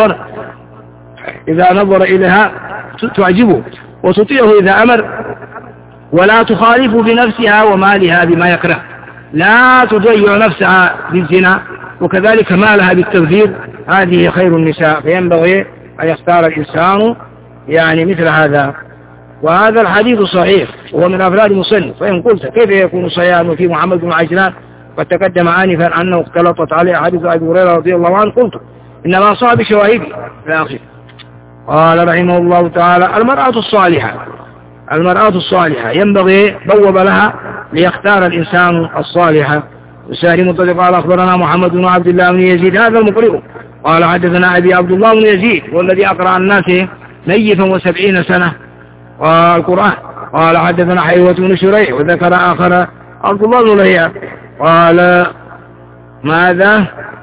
إذا نظر إليها تعجبه وتطيعه إذا أمر، ولا تخالف بنفسها ومالها بما يكره، لا تضيع نفسها بالزنا وكذلك مالها بالتبذير. هذه خير النساء، فينبغي أن يختار الإنسان يعني مثل هذا. وهذا الحديث صحيح وهو من أفراد المصنف. فإن قلت كيف يكون صحيحا وفي محمد بن عجلان قد تقدم آنفا أنه اختلطت عليه حديث أبي هريرة رضي الله عنه؟ قلت إنما صار بشواهده في آخره. قال رحمه الله تعالى: المرأة الصالحة ينبغي بوب لها ليختار الإنسان الصالحة. والسهل مطلق قال: أخبرنا محمد بن عبد الله بن يزيد هذا المقرئ قال: حدثنا أبي عبد الله بن يزيد والذي أقرأ الناس نيفا 70 سنة القرآن. قال: حدثنا حيوة بن شريح وذكر آخر عبد الله بن لهيعة قال: ماذا؟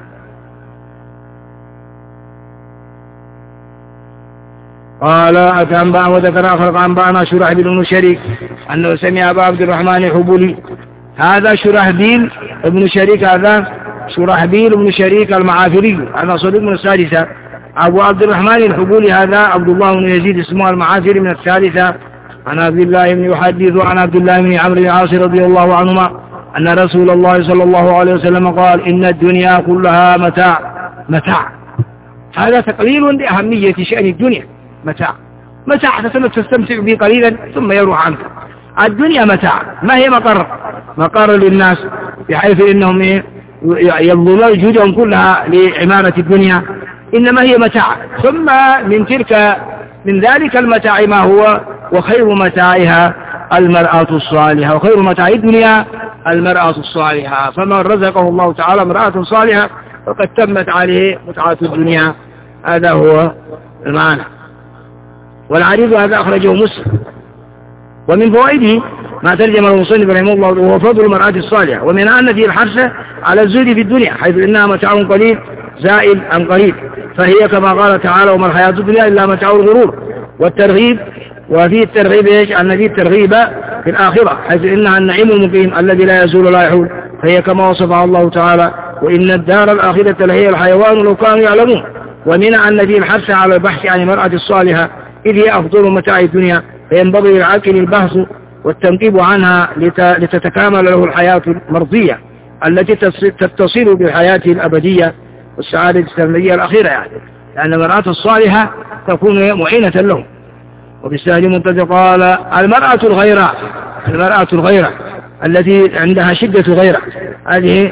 قال: أتى أنباء وذكر آخر أنباءنا شرحبيل بن شريك أنه سمع أبا عبد الرحمن الحبولي. هذا شرحبيل بن شريك، هذا شرحبيل بن شريك المعافري، هذا صديق من الثالثة. أبو عبد الرحمن الحبولي هذا عبد الله بن يزيد اسمه المعافري من الثالثة. عن عبد الله بن يحدث عن عبد الله بن عمرو بن العاص رضي الله عنهما أن رسول الله صلى الله عليه وسلم قال: إن الدنيا كلها متاع. هذا تقليل لأهمية شأن الدنيا. متاع تستمتع به قليلا ثم يروح عنك. الدنيا متاع، ما هي مقر للناس، بحيث إنهم يبذلون جهودهم كلها لعمارة الدنيا، إنما هي متاع. ثم من ذلك المتاع ما هو، وخير متاعها المرأة الصالحة، وخير متاع الدنيا المرأة الصالحة. فمن رزقه الله تعالى امرأة صالحة فقد تمت عليه متعة الدنيا. هذا هو المعنى. والعريض هذا أخرجه مسلم. ومن فوائده ما ترجم المصنف رحمه الله وهو فضل المرأة الصالحة، ومن أن فيه الحرص على الزهد في الدنيا، حيث إنها متاع قليل زائل عن قريب، فهي كما قال تعالى: وما الحياة الدنيا إلا متاع الغرور. والترغيب، وفيه الترغيب أن فيه الترغيب في الآخرة، حيث إنها النعيم المقيم الذي لا يزول ولا يحول، فهي كما وصفها الله تعالى: وإن الدار الآخرة لهي الحيوان لو كانوا يعلمون. ومن أن فيه الحرص على البحث عن المرأة الصالحة، إذ هي أفضل متاع الدنيا، فينبغي للعاقل البحث والتنقيب عنها لتتكامل له الحياة المرضية التي تتصل بالحياة الأبدية والسعادة السرمدية الأخيرة، يعني لأن المرأة الصالحة تكون معينة له. وبالسهل منتج قال: المرأة الغيرة التي عندها شدة غيرة، هذه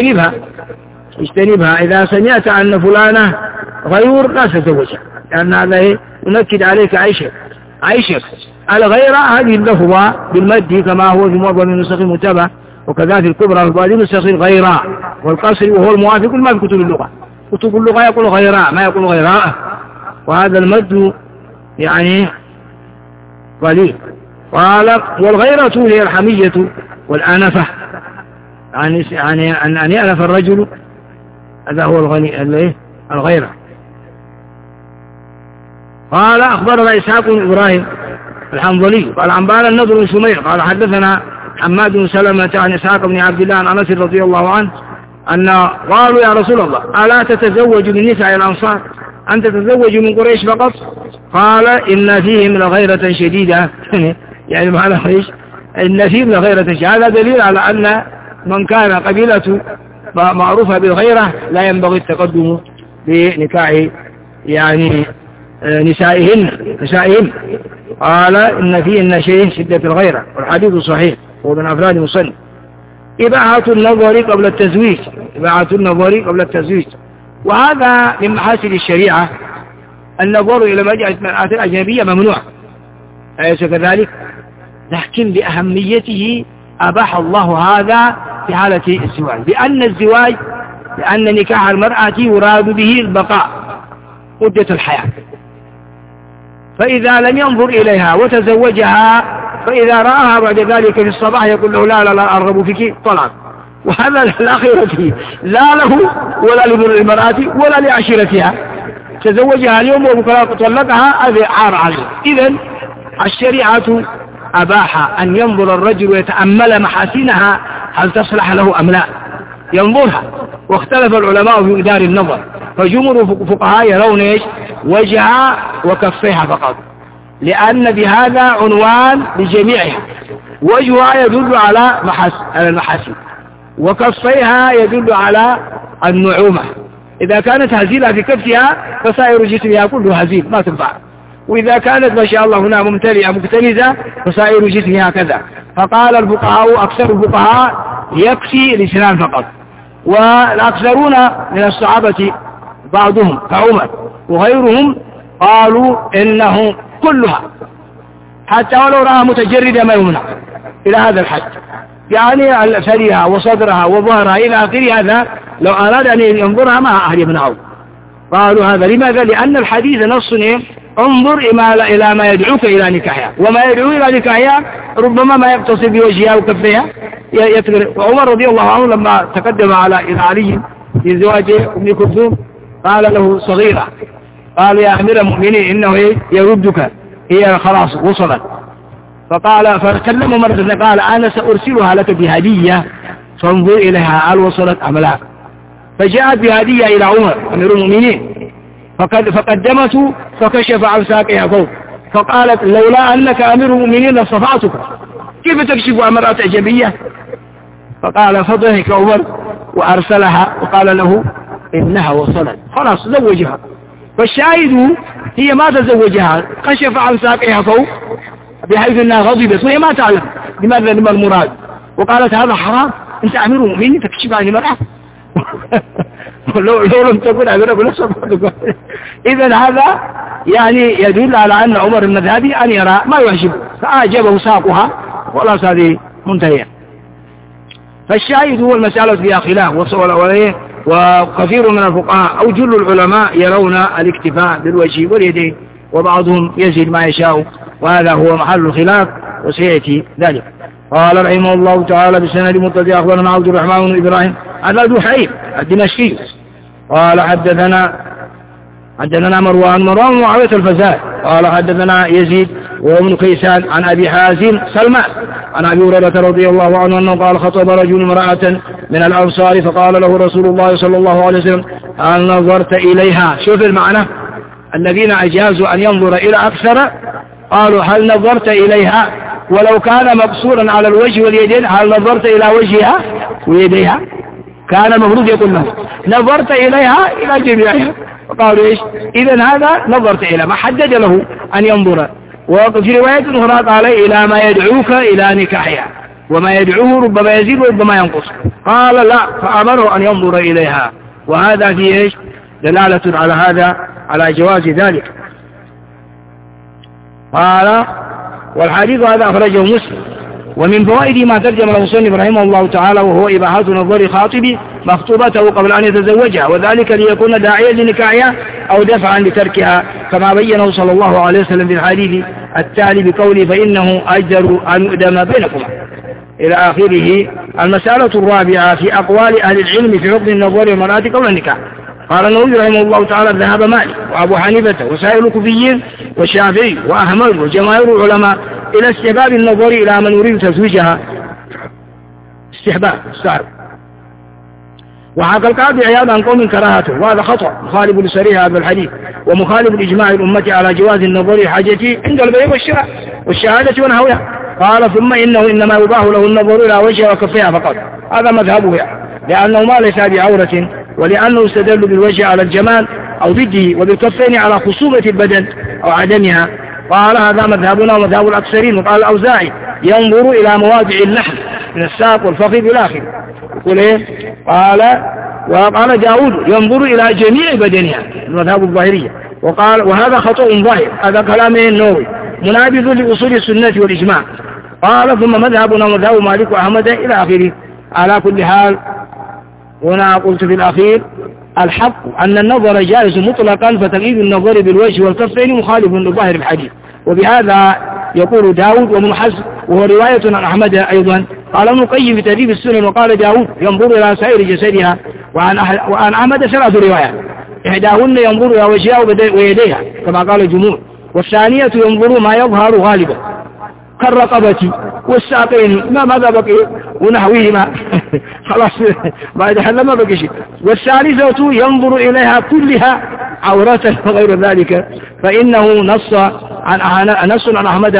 اجتنبها. إذا سمعت أن فلانة غيور لا تتزوجها، لأن هذا ينكد عليك عيشك. الغيرة هذه اللفظة بالمد كما هو في معظم النسخ المتبع، وكذا في الكبرى في بعض النسخ غيراء والقصر، وهو الموافق ما في كتب اللغة. كتب اللغة يقول غيراء ما يقول غيراء، وهذا المد يعني قليل. قال: والغيرة هي الحمية والآنفة، يعني أن يأنف الرجل، هذا هو الغيرة. قال: أخبرنا إسحاق بن إبراهيم الحنظلي قال: أنبانا النضر بن شمير قال: حدثنا حماد بن سلمة عن إسحاق بن عبد الله عن أنس رضي الله عنه أن قالوا: يا رسول الله، ألا تتزوج من نساء الأنصار؟ أن تتزوج من قريش فقط؟ قال: إن فيهم لغيرة شديدة. يعني معنى إيش؟ إن فيهم لغيرة شديدة. هذا دليل على أن من كان قبيلة معروفة بالغيرة لا ينبغي التقدم بنكاح يعني نسائهن. قال: إن فيهن شيء شدة الغيرة. والحديث صحيح هو من أفراد المصنف. إباحة النظر قبل التزويج، وهذا من محاسن الشريعة. النظر إلى المرأة الأجنبية ممنوع، أليس كذلك؟ لكن لأهميته أباح الله هذا في حالة الزواج، لأن نكاح المرأة يراد به البقاء مدة الحياة، فإذا لم ينظر إليها وتزوجها فإذا رآها بعد ذلك في الصباح يقول له لا لا لا أرغب فيك طلق. وهذا لا خير فيه لا له ولا للمرأة ولا لعشيرتها، تزوجها اليوم وبكرة طلقها هذا عار عليه. إذن الشريعة أباح أن ينظر الرجل ويتأمل محاسنها هل تصلح له أم لا، ينظرها. واختلف العلماء في إدار النظر، فجمهور الفقهاء يرون إيش؟ وجهها وكفيها فقط، لأن بهذا عنوان لجميعها. وجهها يدل على المحاسن، وكفيها يدل على النعومة. إذا كانت هزيلة في كفها فسائر جسمها كله هزيل ما تنفع، وإذا كانت ما شاء الله هنا ممتلئة مكتنزة فسائر جسمها كذا. فقال الفقهاء أكثر الفقهاء يكفي الإسنان فقط، والأكثرون من الصحابة بعضهم كعمر وغيرهم قالوا إنه كلها حتى ولو رأى متجردة ما يمنع إلى هذا الحد، يعني ثديها وصدرها وظهرها إلى آخر هذا لو أراد أن ينظرها ما أحد يمنعه. قالوا هذا لماذا؟ لأن الحديث نص انظر إلى ما يدعوك إلى نكاحها، وما يدعو إلى نكاحها ربما ما يقتصر بوجهها وكفها يتغير. وعمر رضي الله عنه لما تقدم إلى علي في زواج أم كلثوم قال له صغيرة، قال يا أمير المؤمنين إنه يردك، هي خلاص وصلت. فقال فكلم مرة قال أنا سأرسلها لك بهدية فانظر إليها هل وصلت أم لا. فجاءت بهدية إلى عمر أمير المؤمنين فقدمته فكشف عن ساقها فوق، فقالت لولا أنك أمير المؤمنين لصفعتك، كيف تكشف عن امرأة أجنبية؟ فقال فضحك عمر وأرسلها وقال له إنها وصلت خلاص زوجها. فالشاهد هي ما تزوجها، كشف عن ساقها فوق بحيث أنها غضبت وهي ما تعلم لماذا لما المراد، وقالت هذا حرام أنت أمير المؤمنين تكشف عن امرأة لو لم تكن أمير المؤمنين. إذن هذا يعني يدل على أن عمر المذهبي أن يرى ما يعجبه فأعجبه ساقها خلاص هذه منتهية. فالشاهد هو المسألة فيها خلاف، وكثير من الفقهاء أو جل العلماء يرون الاكتفاء بالوجه واليدين، وبعضهم يزيد ما يشاء، وهذا هو محل الخلاف وسيأتي ذلك. قال رحمه الله تعالى بسند متصل أخبرنا عبد الرحمن بن إبراهيم هذا دحيم الدمشقي قال حدثنا مروان معاوية الفزار قال حدثنا يزيد وابن كيسان عن أبي حازم سلمان عن أبي هريرة رضي الله عنه أنه قال خطب رجل امرأة من الأنصار فقال له رسول الله صلى الله عليه وسلم هل نظرت إليها؟ شوف المعنى، الذين أجازوا أن ينظر إلى أكثر قالوا هل نظرت إليها، ولو كان مقصورا على الوجه واليدين هل نظرت إلى وجهها ويديها، كان المفروض يقول له نظرت إليها إلى جميعها. فقالوا إيش؟ إذن هذا نظرت إلى ما حدد له أن ينظر. وفي رواية أخرى قال إلى ما يدعوك إلى نكاحها، وما يدعوه ربما يزيد وربما ينقص. قال لا، فأمره أن ينظر إليها، وهذا فيه إيش؟ دلالة على هذا على جواز ذلك. قال والحديث هذا أخرجه مسلم. ومن فوائد ما ترجم المصنف رحمه الله تعالى وهو إباحة نظر خاطب مخطوبته قبل أن يتزوجها، وذلك ليكون داعيا لنكاحها أو دفعا لتركها، كما بينه صلى الله عليه وسلم في الحديث التالي بقوله فإنه أجدر أن يؤدم بينكما إلى آخره. المسألة الرابعة في أقوال أهل العلم في حكم النظر والمرأة قبل النكاح. قال النووي رحمه الله تعالى ذهب مالك وأبو حنيفة وسائر الكوفيين والشافعي وأحمد وجماهير العلماء إلى استحباب النظر إلى من يريد تزويجها، استحباب استحب. وحكى القاضي عياض عن قوم كراهته، وهذا خطأ مخالف لصريح هذا الحديث ومخالف لإجماع الأمة على جواز النظر حاجته عند البيع والشراء والشهادة ونحوها. قال ثم إنه إنما يباح له النظر إلى وجهها وكفها فقط، هذا مذهبه لأنه ما ليس بعورة، ولأنه استدل بالوجه على الجمال أو ضده، وبالكفين على خصوبة البدن أو عدمها. قال هذا مذهبنا ومذهب الأكثرين. وقال الأوزاعي ينظر إلى مواضع اللحم من الساق والفخذ إلى آخره. يقول إيه؟ وقال داود ينظر إلى جميع بدنها، المذهب الظاهرية. وقال وهذا خطأ ظاهر، هذا كلام النووي منابذ لأصول السنة والإجماع. قال ثم مذهبنا ومذهب مالك وأحمد إلى آخره. على كل حال هنا قلت في الأخير الحق أن النظر جائز مطلقا، فتقييد النظر بالوجه والكفين مخالف لظاهر الحديث. وبهذا يقول داود وابن حزم وهو رواية عن أحمد أيضا. قال ابن القيم في تهذيب السنن وقال داود ينظر إلى سائر جسدها. وعن أحمد 3 روايات، إحداهن ينظر إلى وجهها ويديها كما قال الجمهور، والثانية ينظر ما يظهر غالبا كالرقبة والساقين ماذا بقي ونحوهما خلاص بعد حل ما بقي شيء. والثالثة ينظر إليها كلها عورة وغير ذلك، فإنه نص عن أحمد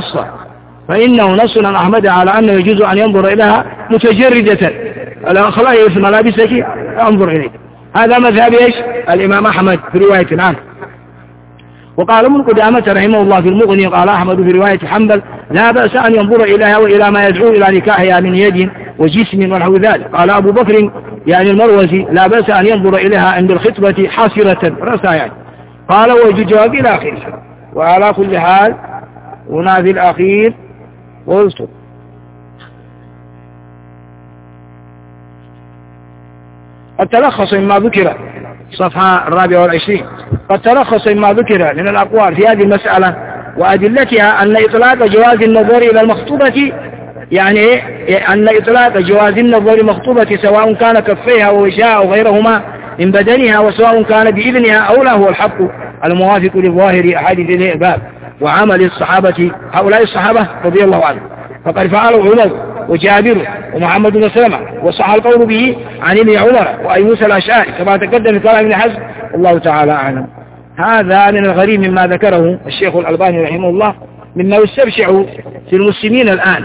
على أنه يجوز أن ينظر إليها متجردة خلاص ملابسك انظر إليه. هذا مذهب إيش الإمام أحمد في رواية عنه. وقال ابن قدامة رحمه الله في المغني قال أحمد في رواية حنبل لا بأس أن ينظر إليها وإلى ما يدعو إلى نكاحها من يد وجسم ونحو ذلك. قال أبو بكر يعني المروزي لا بأس أن ينظر إليها عند الخطبة حاصرة رأسها يعني. قال وجد جواب إلى آخره. وعلى كل حال هنا في الأخير قلت قد تلخص مما ذكر صفحة 24 قد تلخص مما ذكر من الأقوال في هذه المسألة وأدلتها أن إطلاق جواز النظر إلى المخطوبة يعني أن إطلاق جواز النظر المخطوبة سواء كان كفيها ووجهها أو غيرهما من بدنها وسواء كان بإذنها أو لا هو الحق الموافق لظاهر أحاديث الباب وعمل الصحابة هؤلاء الصحابة رضي الله عنهم. فقد فعلوا عمر وجابر ومحمد بن سلمة وصح القول به عن ابن عمر وأبي موسى الأشعري كما تقدم في كلام ابن حزم والله تعالى أعلم. هذا من الغريب مما ذكره الشيخ الألباني رحمه الله مما يستبشع في المسلمين الآن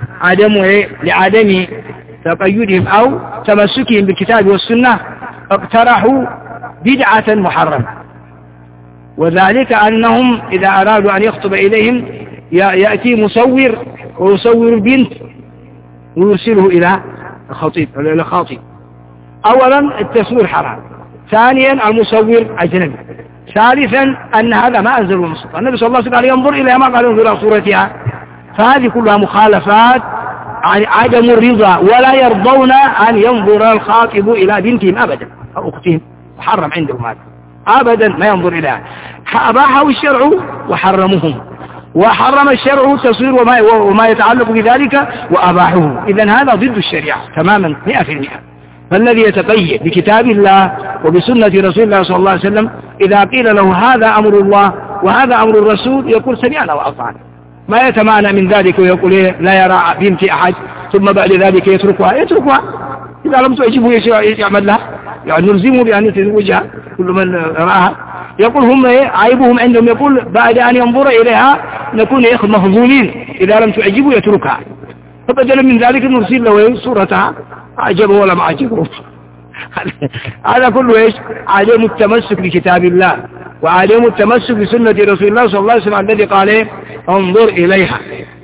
لعدم تقيدهم أو تمسكهم بالكتاب والسنة اقترحوا بدعة محرمة، وذلك أنهم إذا أرادوا أن يخطب إليهم يأتي مصور ويصور البنت ويرسله إلى الخاطب. أولا التصوير حرام، ثانيا المصور أجنبي، ثالثا أن هذا ما أنزله المصطفى النبي صلى الله عليه وسلم ينظر إلى ما قال ينظر إلى صورتها. فهذه كلها مخالفات عن عدم الرضا، ولا يرضون أن ينظر الخاطب إلى بنتهم أبدا أو أختهم، محرم عندهم هذا أبدا ما ينظر إليها. أباحه الشرع وحرمهم، وحرم الشرع التصوير وما يتعلق بذلك وأباحه. إذن هذا ضد الشريعة تماما 100%. فالذي يتقيد بكتاب الله وبسنة رسول الله صلى الله عليه وسلم إذا قيل له هذا أمر الله وهذا أمر الرسول يقول سمعنا وأطعنا، ما يتمانى من ذلك ويقول لا يرى بنت أحد ثم بعد ذلك يتركها. إذا لم تعجبه يعمل لها، يعني نلزمه بأن يتزوجها كل من رآها. يقول هم عيبهم عندهم يقول بعد أن ينظر إليها نكون مفضولين، إذا لم تعجبه يتركها. فبدلا من ذلك نرسل له صورتها أعجبه ولا ما أعجبه. هذا كله عدم التمسك بكتاب الله وعدم التمسك بسنة رسول الله صلى الله عليه وسلم الذي قال انظر إليها.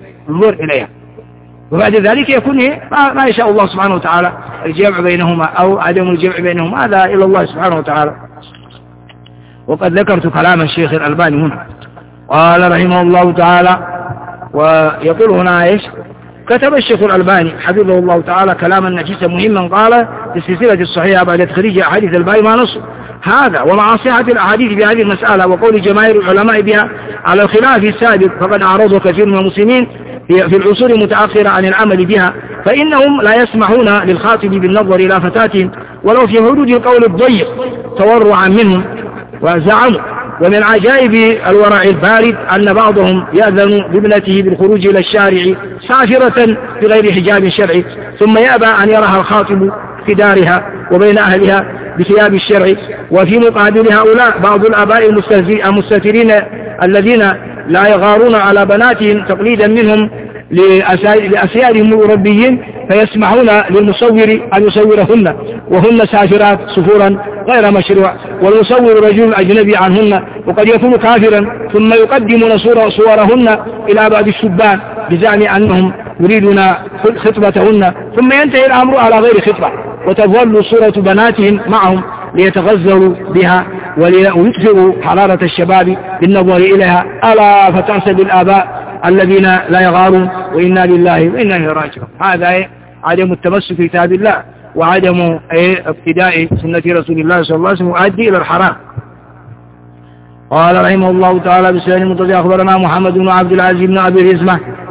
وبعد ذلك يكون ما يشاء الله سبحانه وتعالى الجمع بينهما أو عدم الجمع بينهما، هذا إلى الله سبحانه وتعالى. وقد ذكرت كلام الشيخ الألباني هنا قال رحمه الله تعالى. ويقول هنا كتب الشيخ الألباني حفظه الله تعالى كلاما نفيسا مهما قال في السلسلة الصحيحة بعد تخريج أحاديث الباب ما نص هذا ومع صحة الأحاديث بهذه المسألة وقول جماهير العلماء بها على الخلاف السابق فقد أعرضه كثير من المسلمين في العصور المتأخرة عن العمل بها، فإنهم لا يسمحون للخاطب بالنظر إلى فتاتهم ولو في حدود القول الضيق تورعا منهم وزعموا. ومن عجائب الورع البارد أن بعضهم يأذن بابنته بالخروج إلى الشارع سافرة بغير حجاب شرعي ثم يأبى أن يراها الخاطب في دارها وبين أهلها بثياب الشرع. وفي مقابل هؤلاء بعض الآباء المستترين الذين لا يغارون على بناتهم تقليدا منهم لأسيادهم المربيين فيسمحون للمصور أن يصورهن وهن سافرات سفورا غير مشروع، والمصور رجل أجنبي عنهن وقد يكون كافرا ثم يقدمون صورهن إلى بعض الشبان بزعم أنهم يريدون خطبتهن، ثم ينتهي الأمر على غير خطبة وتظل صورة بناتهم معهم ليتغزلوا بها ويدفئوا حرارة الشباب بالنظر إليها. ألا فتعسى بالآباء الذين لا يغارون وإنا لله وإنا إليه راجعون. هذا عدم التمسك بكتاب الله وعدم ابتداء سنة رسول الله صلى الله عليه وسلم يؤدي إلى الحرام. قال رحمه الله تعالى بسناد المتصل أخبرنا محمد بن عبد العزيز بن أبي رزمة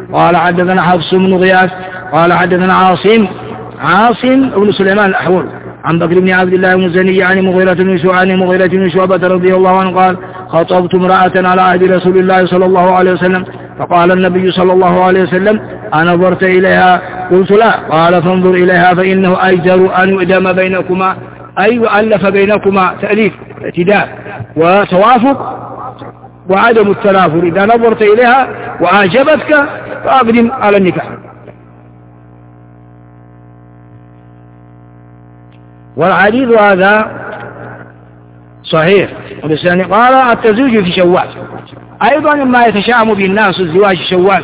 قال حدثنا حفص بن غياث قال حدثنا عاصم بن سليمان الأحول عن بكر بن عبد الله المزني عن مغيرة بن شعبة رضي الله عنه قال خطبت امرأة على عهد رسول الله صلى الله عليه وسلم فقال النبي صلى الله عليه وسلم أنظرت إليها؟ قلت لا. قال فانظر إليها فإنه أجدر أن يؤدم بينكما أي يؤلف بينكما تأليف اعتداء وتوافق وعدم التنافر. إذا نظرت إليها وأعجبتك فأقدم على النكاح. والحديث هذا صحيح. قال التزويج في شوال أيضا مما يتشائم به الناس الزواج في شوال،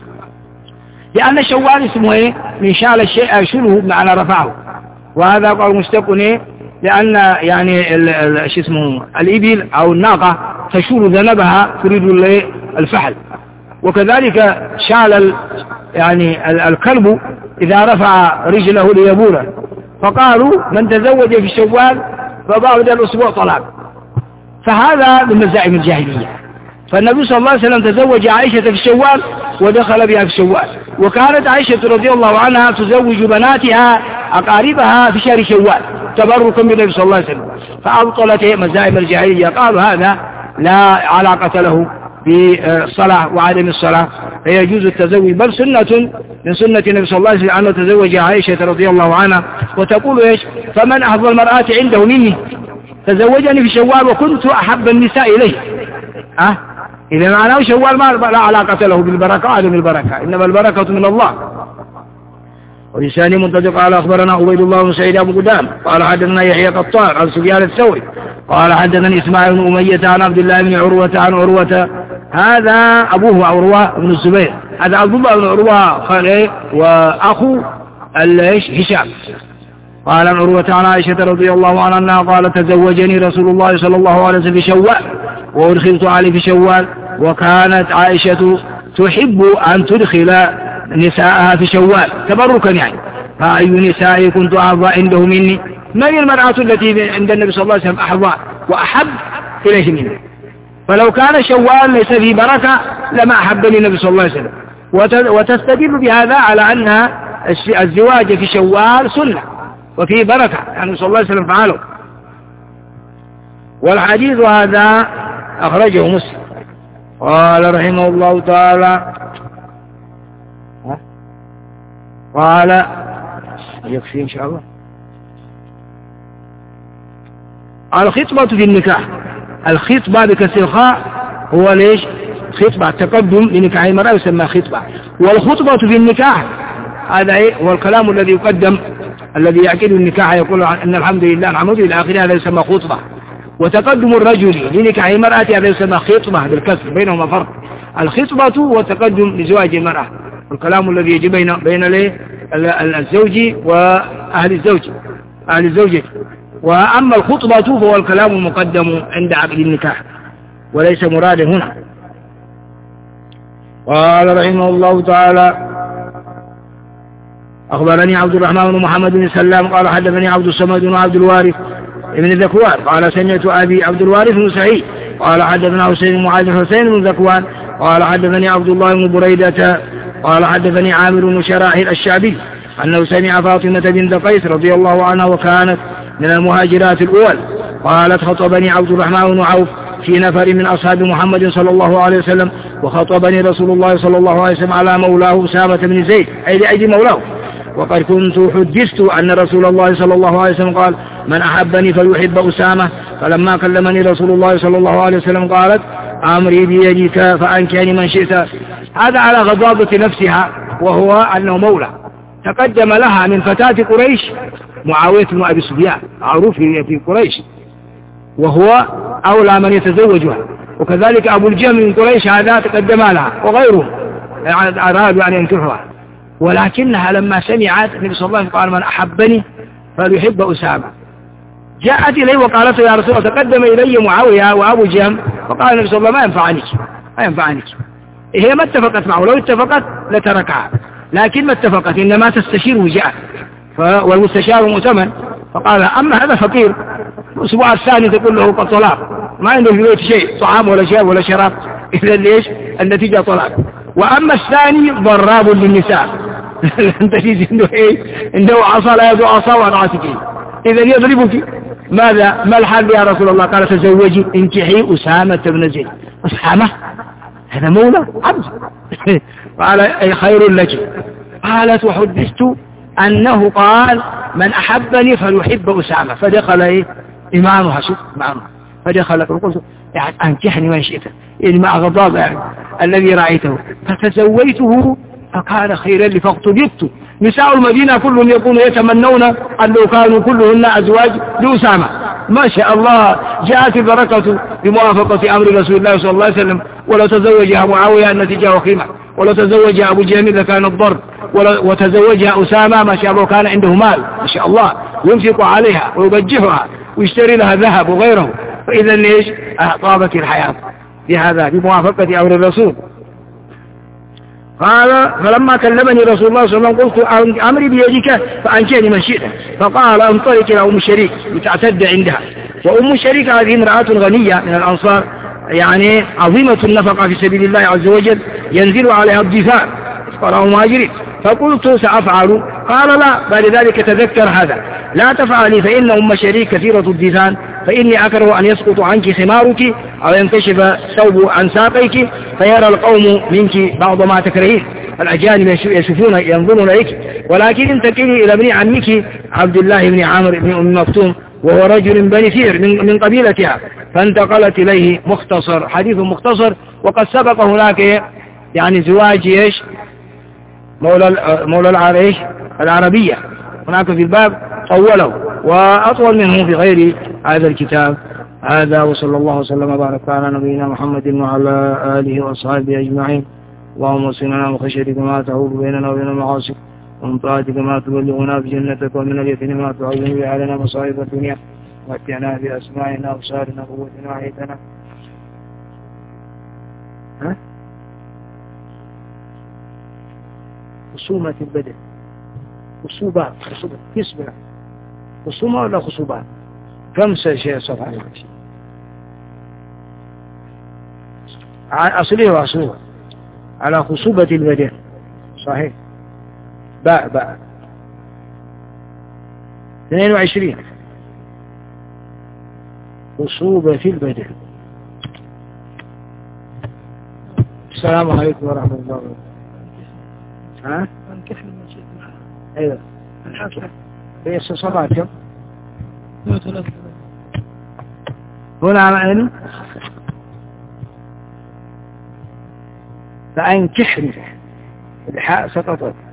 لأن شوال اسمه إيه؟ من شال الشيء أشله بمعنى رفعه، وهذا قال مشتق إيه؟ لأن يعني اسمه الإبل أو الناقة تشول ذنبها تريد الفحل، وكذلك شال يعني الكلب إذا رفع رجله ليبوله. فقالوا من تزوج في شوال فبعد الأسبوع طلاق، فهذا من مزاعم الجاهلية. فالنبي صلى الله عليه وسلم تزوج عائشة في شوال ودخل بها في شوال، وكانت عائشة رضي الله عنها تزوج بناتها أقاربها في شهر شوال تبركا بالنبي صلى الله عليه وسلم، فأبطلت مزاعم الجاهلية. قالوا هذا لا علاقة له بالصلاة وعدم الصلاة، فيجوز التزوج، بل سنة من سنة النبي صلى الله عليه وسلم أنه تزوج عائشة رضي الله عنها. وتقول إيش؟ فمن أحب المرأة عنده مني تزوجني في شوال وكنت أحب النساء إليه. إذا معناه شوال ما لا علاقة له بالبركة وعدم البركة، إنما البركة من الله. ولساني منطلق قال أخبرنا عبيد الله بن سعيد أبو قدام قال حدثنا يحيى قطان عن سفيان الثوري قال حدثني إسماعيل بن أمية عن عبد الله بن عروة عن عروة، هذا أبوه عروة بن الزبير، هذا عبد الله بن عروة خاله وأخو هشام. قال عن عروة عن عائشة رضي الله عنها أنها قال تزوجني رسول الله صلى الله عليه وسلم في شوال وأدخلت عليه في شوال، وكانت عائشة تحب أن تدخل نساءها في شوال تبركا يعني. فأي نساء كنت أحظى عنده مني؟ من المرأة التي عند النبي صلى الله عليه وسلم أحظى وأحب إليه مني؟ فلو كان شوال ليس فيه بركة لما أحبني النبي صلى الله عليه وسلم. وتستدل بهذا على أن الزواج في شوال سنة وفيه بركة، يعني صلى الله عليه وسلم فعله. والحديث هذا أخرجه مسلم. قال رحمه الله تعالى قال يكفي إن شاء الله. الخطبة في النكاح، الخطبة بكسر الخاء هو ليش؟ خطبة تقدم لنكاح المرأة يسمى خطبة. والخطبة في النكاح هذا هو الكلام الذي يقدم الذي يعقد النكاح، يقول أن الحمد لله نحمده إلى آخره، هذا يسمى خطبة. وتقدم الرجل لنكاح المرأة هذا يسمى خطبة بالكسر، بينهما فرق. الخطبة والتقدم لزواج المرأة، الكلام الذي يجي بين الزوج وأهل الزوجة. وأما الخطبة فهو الكلام المقدم عند عقد النكاح وليس مرادا هنا. قال رحمه الله تعالى أخبرني عبد الرحمن بن محمد بن سلام قال حدثني عبد الصمد بن عبد الوارث ابن ذكوان قال سمعت أبي عبد الوارث بن سعيد قال حدثنا حسين بن معاذ حسين بن ذكوان قال حدثني عبد الله بن بريدة قال حدثني عامر بن شراحيل الشعبي أنه سمع فاطمة بنت قيس رضي الله عنها وكانت من المهاجرات الأول قالت خطبني عبد الرحمن بن عوف في نفر من أصحاب محمد صلى الله عليه وسلم، وخطبني رسول الله صلى الله عليه وسلم على مولاه أسامة بن زيد أي لأجل مولاه، وقد كنت حدثت أن رسول الله صلى الله عليه وسلم قال من أحبني فليحب أسامة. فلما كلمني رسول الله صلى الله عليه وسلم قالت أمري بيدك فأنكحني من شئت. هذا على غضاضة نفسها، وهو أنه مولى. تقدم لها من فتاة قريش معاوية بن أبي سفيان معروف في قريش، وهو أولى من يتزوجها، وكذلك أبو الجهم من قريش هذا تقدم لها وغيره أرادوا أن ينكحها. ولكنها لما سمعت النبي صلى الله عليه وسلم قال من أحبني فليحب أسامة، جاءت إليه وقالت يا رسول الله تقدم إلي معاوية وأبو الجهم، فقال النبي صلى الله عليه وسلم ما ينفعنيك. هي ما اتفقت معه، لو اتفقت لتركها، لكن ما اتفقت، إنما تستشير وجاء والمستشار مؤتمن. فقال أما هذا فقير، الأسبوع الثاني تقول له قد طلاق، ما عنده في البيت شيء طعام ولا شيء ولا شراب، إذا ليش؟ النتيجة طلاق. وأما الثاني ضراب للنساء أنت تجي عنده إيه؟ عنده عصا لا يدعو عصا ورأسك إذا يضربك. ماذا ما الحال يا رسول الله؟ قال تزوجي انكحي أسامة بن زيد. أسامة هذا مولى عبد قال أي خير لك. قالت وحدثت أنه قال من أحبني فليحب أسامة. فدخل إيه إمامها شوف معنا فدخل وقلت يعني أنكحني ما شئت يعني مع غضاب يعني الذي رأيته فتزويته فكان خيرا لي فاقتدرت. نساء المدينة كلهم يقولون يتمنون أن لو كانوا كلهن أزواج لأسامة. ما شاء الله جاءت البركة بموافقة أمر رسول الله صلى الله عليه وسلم. ولو تزوجها معاوية النتيجة وخيمة، ولو تزوجها أبو جميل لكان الضرب، وتزوجها أسامة ما شاء الله كان عنده مال ما شاء الله ينفق عليها ويبجحها ويشتري لها ذهب وغيره. فإذا ليش طابت الحياة بهذا بموافقة أمر الرسول. قال فلما كلمني رسول الله صلى الله عليه وسلم قلت أمري بيدك فأنكحني من شئت. فقال انطلق إلى أم شريك لتعتد عندها. وأم شريك هذه امرأة غنية من الأنصار يعني عظيمة النفقة في سبيل الله عز وجل ينزل عليها الضيفان فقالوا مهاجرين. فقلت سأفعل. قال لا بعد ذلك تذكر هذا لا تفعلي فإن أم شريك كثيرة الضيفان فإني أكره أن يسقط عنك خمارك أو ينكشف ثوب عن ساقيك فيرى القوم منك بعض ما تكرهين. الأجانب يشوفون ينظرون إليك. ولكن انتقلي إلى ابن عمك عبد الله بن عامر بن أم مكتوم وهو رجل بني فير من قبيلتها. فانتقلت إليه. مختصر حديث مختصر. وقد سبق هناك يعني زواج ايش مولى العربية هناك في الباب طوله وأطول منه في غير هذا الكتاب هذا. وصلى الله وسلم وبارك على نبينا محمد وعلى آله وأصحابه أجمعين. اللهم وصلنا وخشيتك ما تحول بيننا وبين المعاصي ومن طاعتك ما تبلغنا بجنتك ومن اليقين ما تعين به علينا مصائب الدنيا ومتعنا بأسماعنا وأبصارنا وقوتنا وحياتنا. خصومة البدن خصوبات يسمع خصومة ولا خصوبات كم شيء صفحة أصليه وأصليه على خصوبة البدن صحيح. باء 22 خصوبة البدن. السلام عليكم ورحمة الله وبركاته. ها؟ انكحني من شئت. ايوه الحاكم هي صفات كم؟ 3 هنا على عينه فأنكحني الحاء سقطت